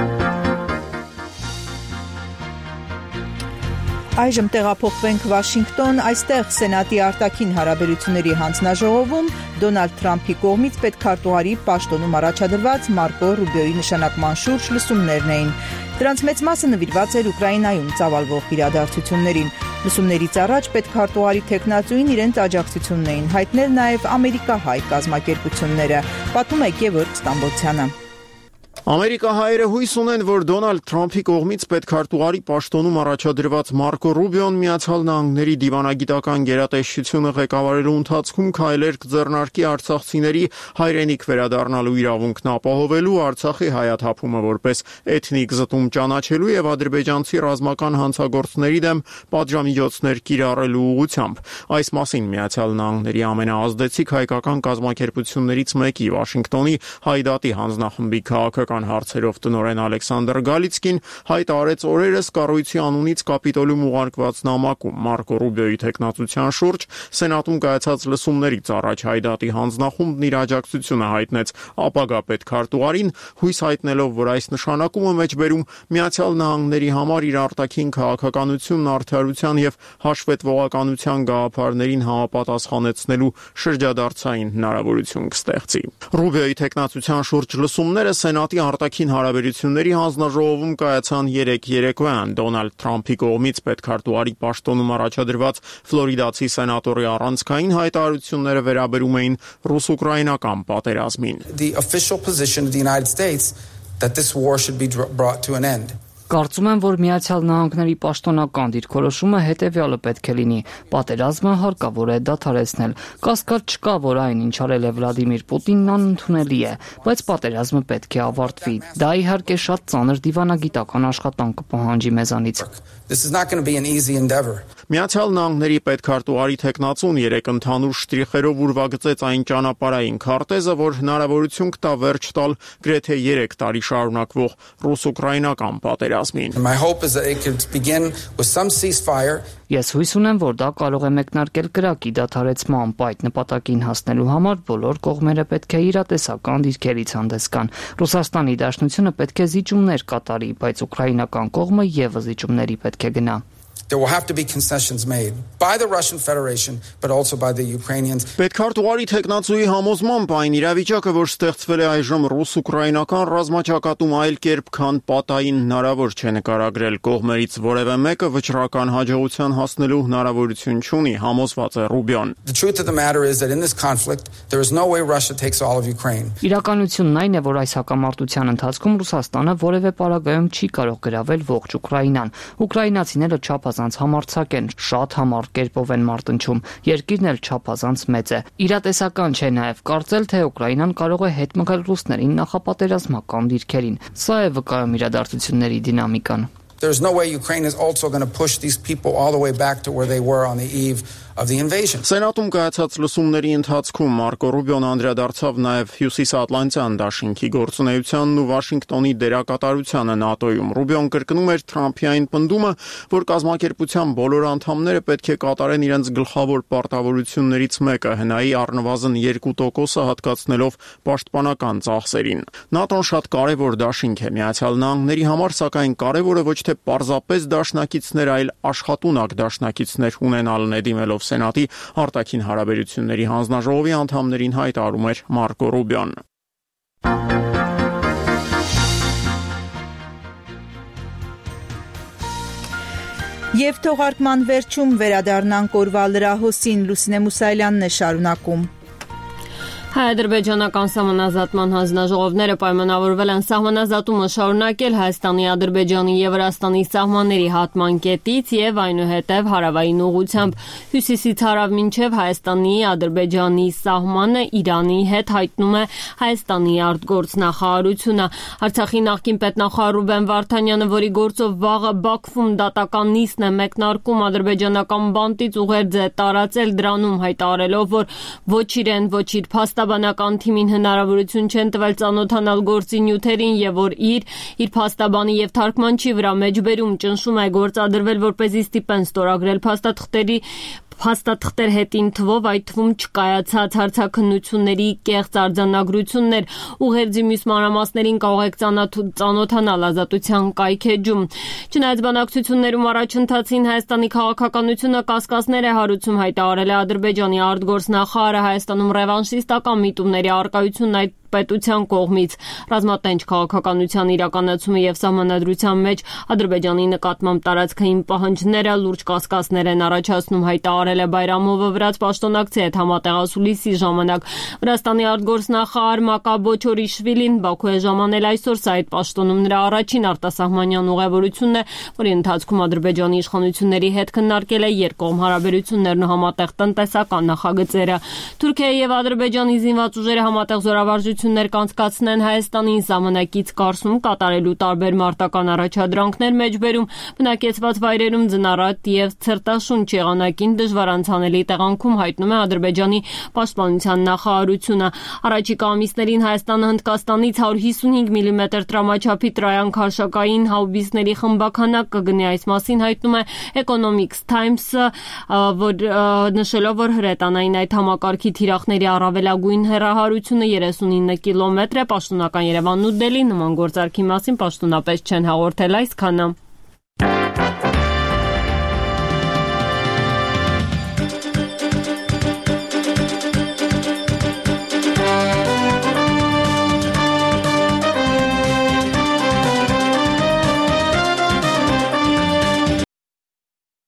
Այժմ տեղափոխվենք Վաշինգտոն, այստեղ Սենատի արտաքին հարաբերությունների հանձնաժողովում Դոնալդ Թրամփի կողմից պետքարտուղարի պաշտոնում առաջադրված Մարկո Ռուբիոյի նշանակման շուրջ լսումներն էին։ Դրանց մեծ մասը նվիրված էր Ուկրաինայում ծավալվող իրադարձություններին։ Լսումներից առաջ պետքարտուղարի թեկնածուին իրենց աջակցությունն էին հայտնել նաև ամերիկահայ կազմակերպությունները, պատմում է Գևորգ Ստամբոլցյանը։ Ամերիկահայերը հույս ունեն, որ Դոնալդ Թրամփի կողմից պետքարտուղարի պաշտոնում առաջադրված Մարկո Ռուբիոն Միացյալ Նահանգների դիվանագիտական գերատեսչությունը ղեկավարելու ընթացքում քայլեր կձեռնարկի արցախցիների հայրենիք վերադառնալու իրավունքն ապահովելու, Արցախի հայաթափումը որպես էթնիկ զտում ճանաչելու եւ ադրբեջանցի ռազմական հանցագործների դեմ պատժամիջոցներ կիրառելու ուղղությամբ։ Այս մասին Միացյալ Նահանգների ամենաազդեցիկ հայկական կազմակերպություններից մեկի Վաշինգտոնի Հայդատի հանձնախմբի քաղաքական հարցերով տնօրեն Ալեքսանդր Գալիցկին հայտարարեց օրերս կառույցի անունից Կապիտոլիում ուղարկված նամակում Մարկո Ռուբիոյի թեկնածության շուրջ Սենատում կայացած լսումներից առաջ Հայդատի հանձնախումբն իր աջակցությունը հայտնեց ապագա պետքարտուղարին, հույս հայտնելով, որ այս նշանակումը մեջբերում Միացյալ Նահանգների համար իր արտաքին քաղաքականությունն արդարության եւ հաշվետվողականության գաղափարներին համապատասխանեցնելու շրջադարձային հնարավորություն կստեղծի։ Ռուբիոյի թեկնածության շուրջ լսումները Սենատի արտաքին հարաբերությունների հանձնաժողովում կայացան երեկ երեկոյան Դոնալդ Թրամփի կողմից պետքարտուղարի պաշտոնում առաջադրված ֆլորիդացի սենատորի առանցքային հայտարարությունները վերաբերում էին ռուս-ուկրաինական պատերազմին։ The official position of the United States that this war should be brought to an end. Կարծում եմ, որ Միացյալ Նահանգների պաշտոնական դիրքորոշումը հետևյալը պետք է լինի. պատերազմը հարկավոր է դադարեցնել։ Կասկած չկա, որ այն, ինչ արել է Վլադիմիր Պուտինն, անընդունելի է, բայց պատերազմը պետք է ավարտվի։ Դա իհարկե շատ ծանր դիվանագիտական աշխատանք կպահանջի մեզանից։ This is not going to be an easy endeavor. Միացյալ Նահանգների պետքարտուղարի թեկնածուն երեք ընդհանուր շտրիխերով ուրվագծեց այն ճանապարհային քարտեզը, որ հնարավորություն կտա վերջ տալ գրեթե երեք տարի շարունակվող ռուս-ուկրաինական պատերազմին։ My hope is that it could begin with some ceasefire. Ես հույս ունեմ, որ դա կարող է մեկնարկել կրակի դադարեցմամբ, այդ նպատակին հասնելու համար բոլոր կողմերը պետք է իրատեսական դիրքերից հանդես գան։ Ռուսաստանի Դաշնությունը պետք է զիջումներ կատարի, բայց ուկրաինական կողմը ևս զիջումների պետք է գնա։ There will have to be concessions made by the Russian Federation, but also by the Ukrainians. Պետքարտուղարի թեկնածուի համոզմամբ այն իրավիճակը, որ ստեղծվել է այժմ ռուս-ուկրաինական ռազմաճակատում այլ կերպ, քան պատային հնարավոր չէ նկարագրել, կողմերից որևէ մեկը վճռական հաջողության հասնելու հնարավորություն չունի, համոզված է Ռուբիոն։ The truth of the matter is that in this conflict there is no way Russia takes all of Ukraine. Իրականությունն այն է, որ այս հակամարտության ընթացքում Ռուսաստանը որևէ պարագայում չի կարող գրավել ողջ Ուկրաինան։ Ուկրաինացիները չափազանց համարձակ են, շատ համառ կերպով են մարտնչում, երկիրն էլ չափազանց մեծ է։ Իրատեսական չէ նաև կարծել, թե Ուկրաինան կարող է հետ մղել ռուսներին նախապատերազմական դիրքերին։ Սա է վկայում իրադարձությունների դինամիկան։ There's no way Ukraine is also going to push these people all the way back to where they were on the eve of the invasion. Սենատում կայացած լսումների ընթացքում Մարկո Ռուբիոն անդրադարձավ նաև Հյուսիսատլանտյան դաշինքի գործունեությանն ու Վաշինգտոնի դերակատարությանը ՆԱՏՕ-ում։ Ռուբիոն կրկնում էր Թրամփի այն պնդումը, որ կազմակերպության բոլոր անդամները պետք է կատարեն իրենց գլխավոր պարտավորություններից մեկը՝ հնայի առնվազն երկու տոկոսը հատկացնելով պաշտպանական ծախսերին։ ՆԱՏՕ-ն շատ կարևոր դաշինք է Միացյալ Նահանգների համար, սակայն կարևորը ոչ թե պարզապես դաշնակիցներ, այլ աշխատունակ դաշնակիցներ ունենալն է, դիմելով Սենատի արտաքին հարաբերությունների հանձնաժողովի անդամներին հայտարարում էր Մարկո Ռուբիոն։ Եվ թողարկման վերջում վերադառնանք օրվա լրահոսին, Լուսինե Մուսայելյանն է շարունակում։ Հայ-ադրբեջանական սահմանազատման հանձնաժողովները պայմանավորվել են սահմանազատումը շարունակել Հայաստանի, Ադրբեջանի եւ Վրաստանի սահմանների հատման կետից եւ այնուհետեւ հարավային ուղղությամբ հյուսիսից հարավ մինչեւ Հայաստանի, Ադրբեջանի սահմանը Իրանի հետ հայտնում է Հայաստանի արտգործնախարարությունը։ Արցախի նախկին պետնախարար Ռուբեն Վարդանյանը, որի գործով վաղը Բաքվում դատական նիստն է մեկնարկում, ադրբեջանական բանտից ուղերձ է տարածել դրանում, հայտարարելով, որ ոչ իրեն, ոչ իր փաստաբանական թիմին հնարավորություն չեն տվել ծանոթանալ գործի նյութերին եւ որ իր իր փաստաբանի եւ թարգմանչի վրա մեջբերում ճնշում է գործադրվել, որպեսզի ստիպեն ստորագրել փաստաթղթերի Փաստաթղթեր հետին թվով, այդ թվում չկայացած հարցաքննությունների կեղծ արձանագրություններ, ուղերձի մյուս մանրամասներին կարող եք ծանոթանալ ազատության կայքեջում։ Չնայած բանակցություններում առաջընթացին Հայաստանի քաղաքականությունը կասկածներ է հարուցում, հայտարարել է Ադրբեջանի արտգործնախարարը, Հայաստանում ռևանշիստական միտումների առկայությունն այդ պետության կողմից ռազմատենչ քաղաքականության իրականացումը եւ սահմանադրության մեջ Ադրբեջանի նկատմամբ տարածքային պահանջները լուրջ կասկածներ են առաջացնում, հայտարարել է Բայրամովը վրաց պաշտոնակցի հետ համատեղասուլիսի ժամանակ։ Վրաստանի արտգործնախարար Մակաբո Չորիշվիլին Բաքու է ժամանել այսօր, սա այդ պաշտոնում նրա առաջին արտասահմանյան ուղևորությունն է, որի ընթացքում Ադրբեջանի իշխանությունների հետ քննարկել է երկկողմ հարաբերություններն ու համատեղ տնտեսական նախագծերը։ Թուրքիայի եւ Ադրբեջանի զինված ուժերը համատեղ զորավարժություններ կանցկացնեն Հայաստանին ժամանակից Կարսում կատարելու տարբեր մարտական առաջադրանքներ մեջբերում բնակեցված վայրերում ձնառատ եւ ցրտաշունչ եղանակին դժվար անցանելի տեղանքում հայտնում է Ադրբեջանի պաշտպանության նախարարությունը։ Առաջիկա ամիսներին Հայաստանը Հնդկաստանից հարյուր հիսունհինգ միլիմետր տրամաչափի տրայան քարշակային հաուբիսների խմբականակ կգնի, այս մասին հայտնում է Economics Times-ը, որ նշելով, որ հրետանային այդ համակարգի թիրախների առավելագույն հեռահարությունը երեսունինը կիլոմետր է, պաշտոնական Երևանն ու Դելին նման գործարքի մասին պաշտոնապես չեն հաղորդել այսքանը։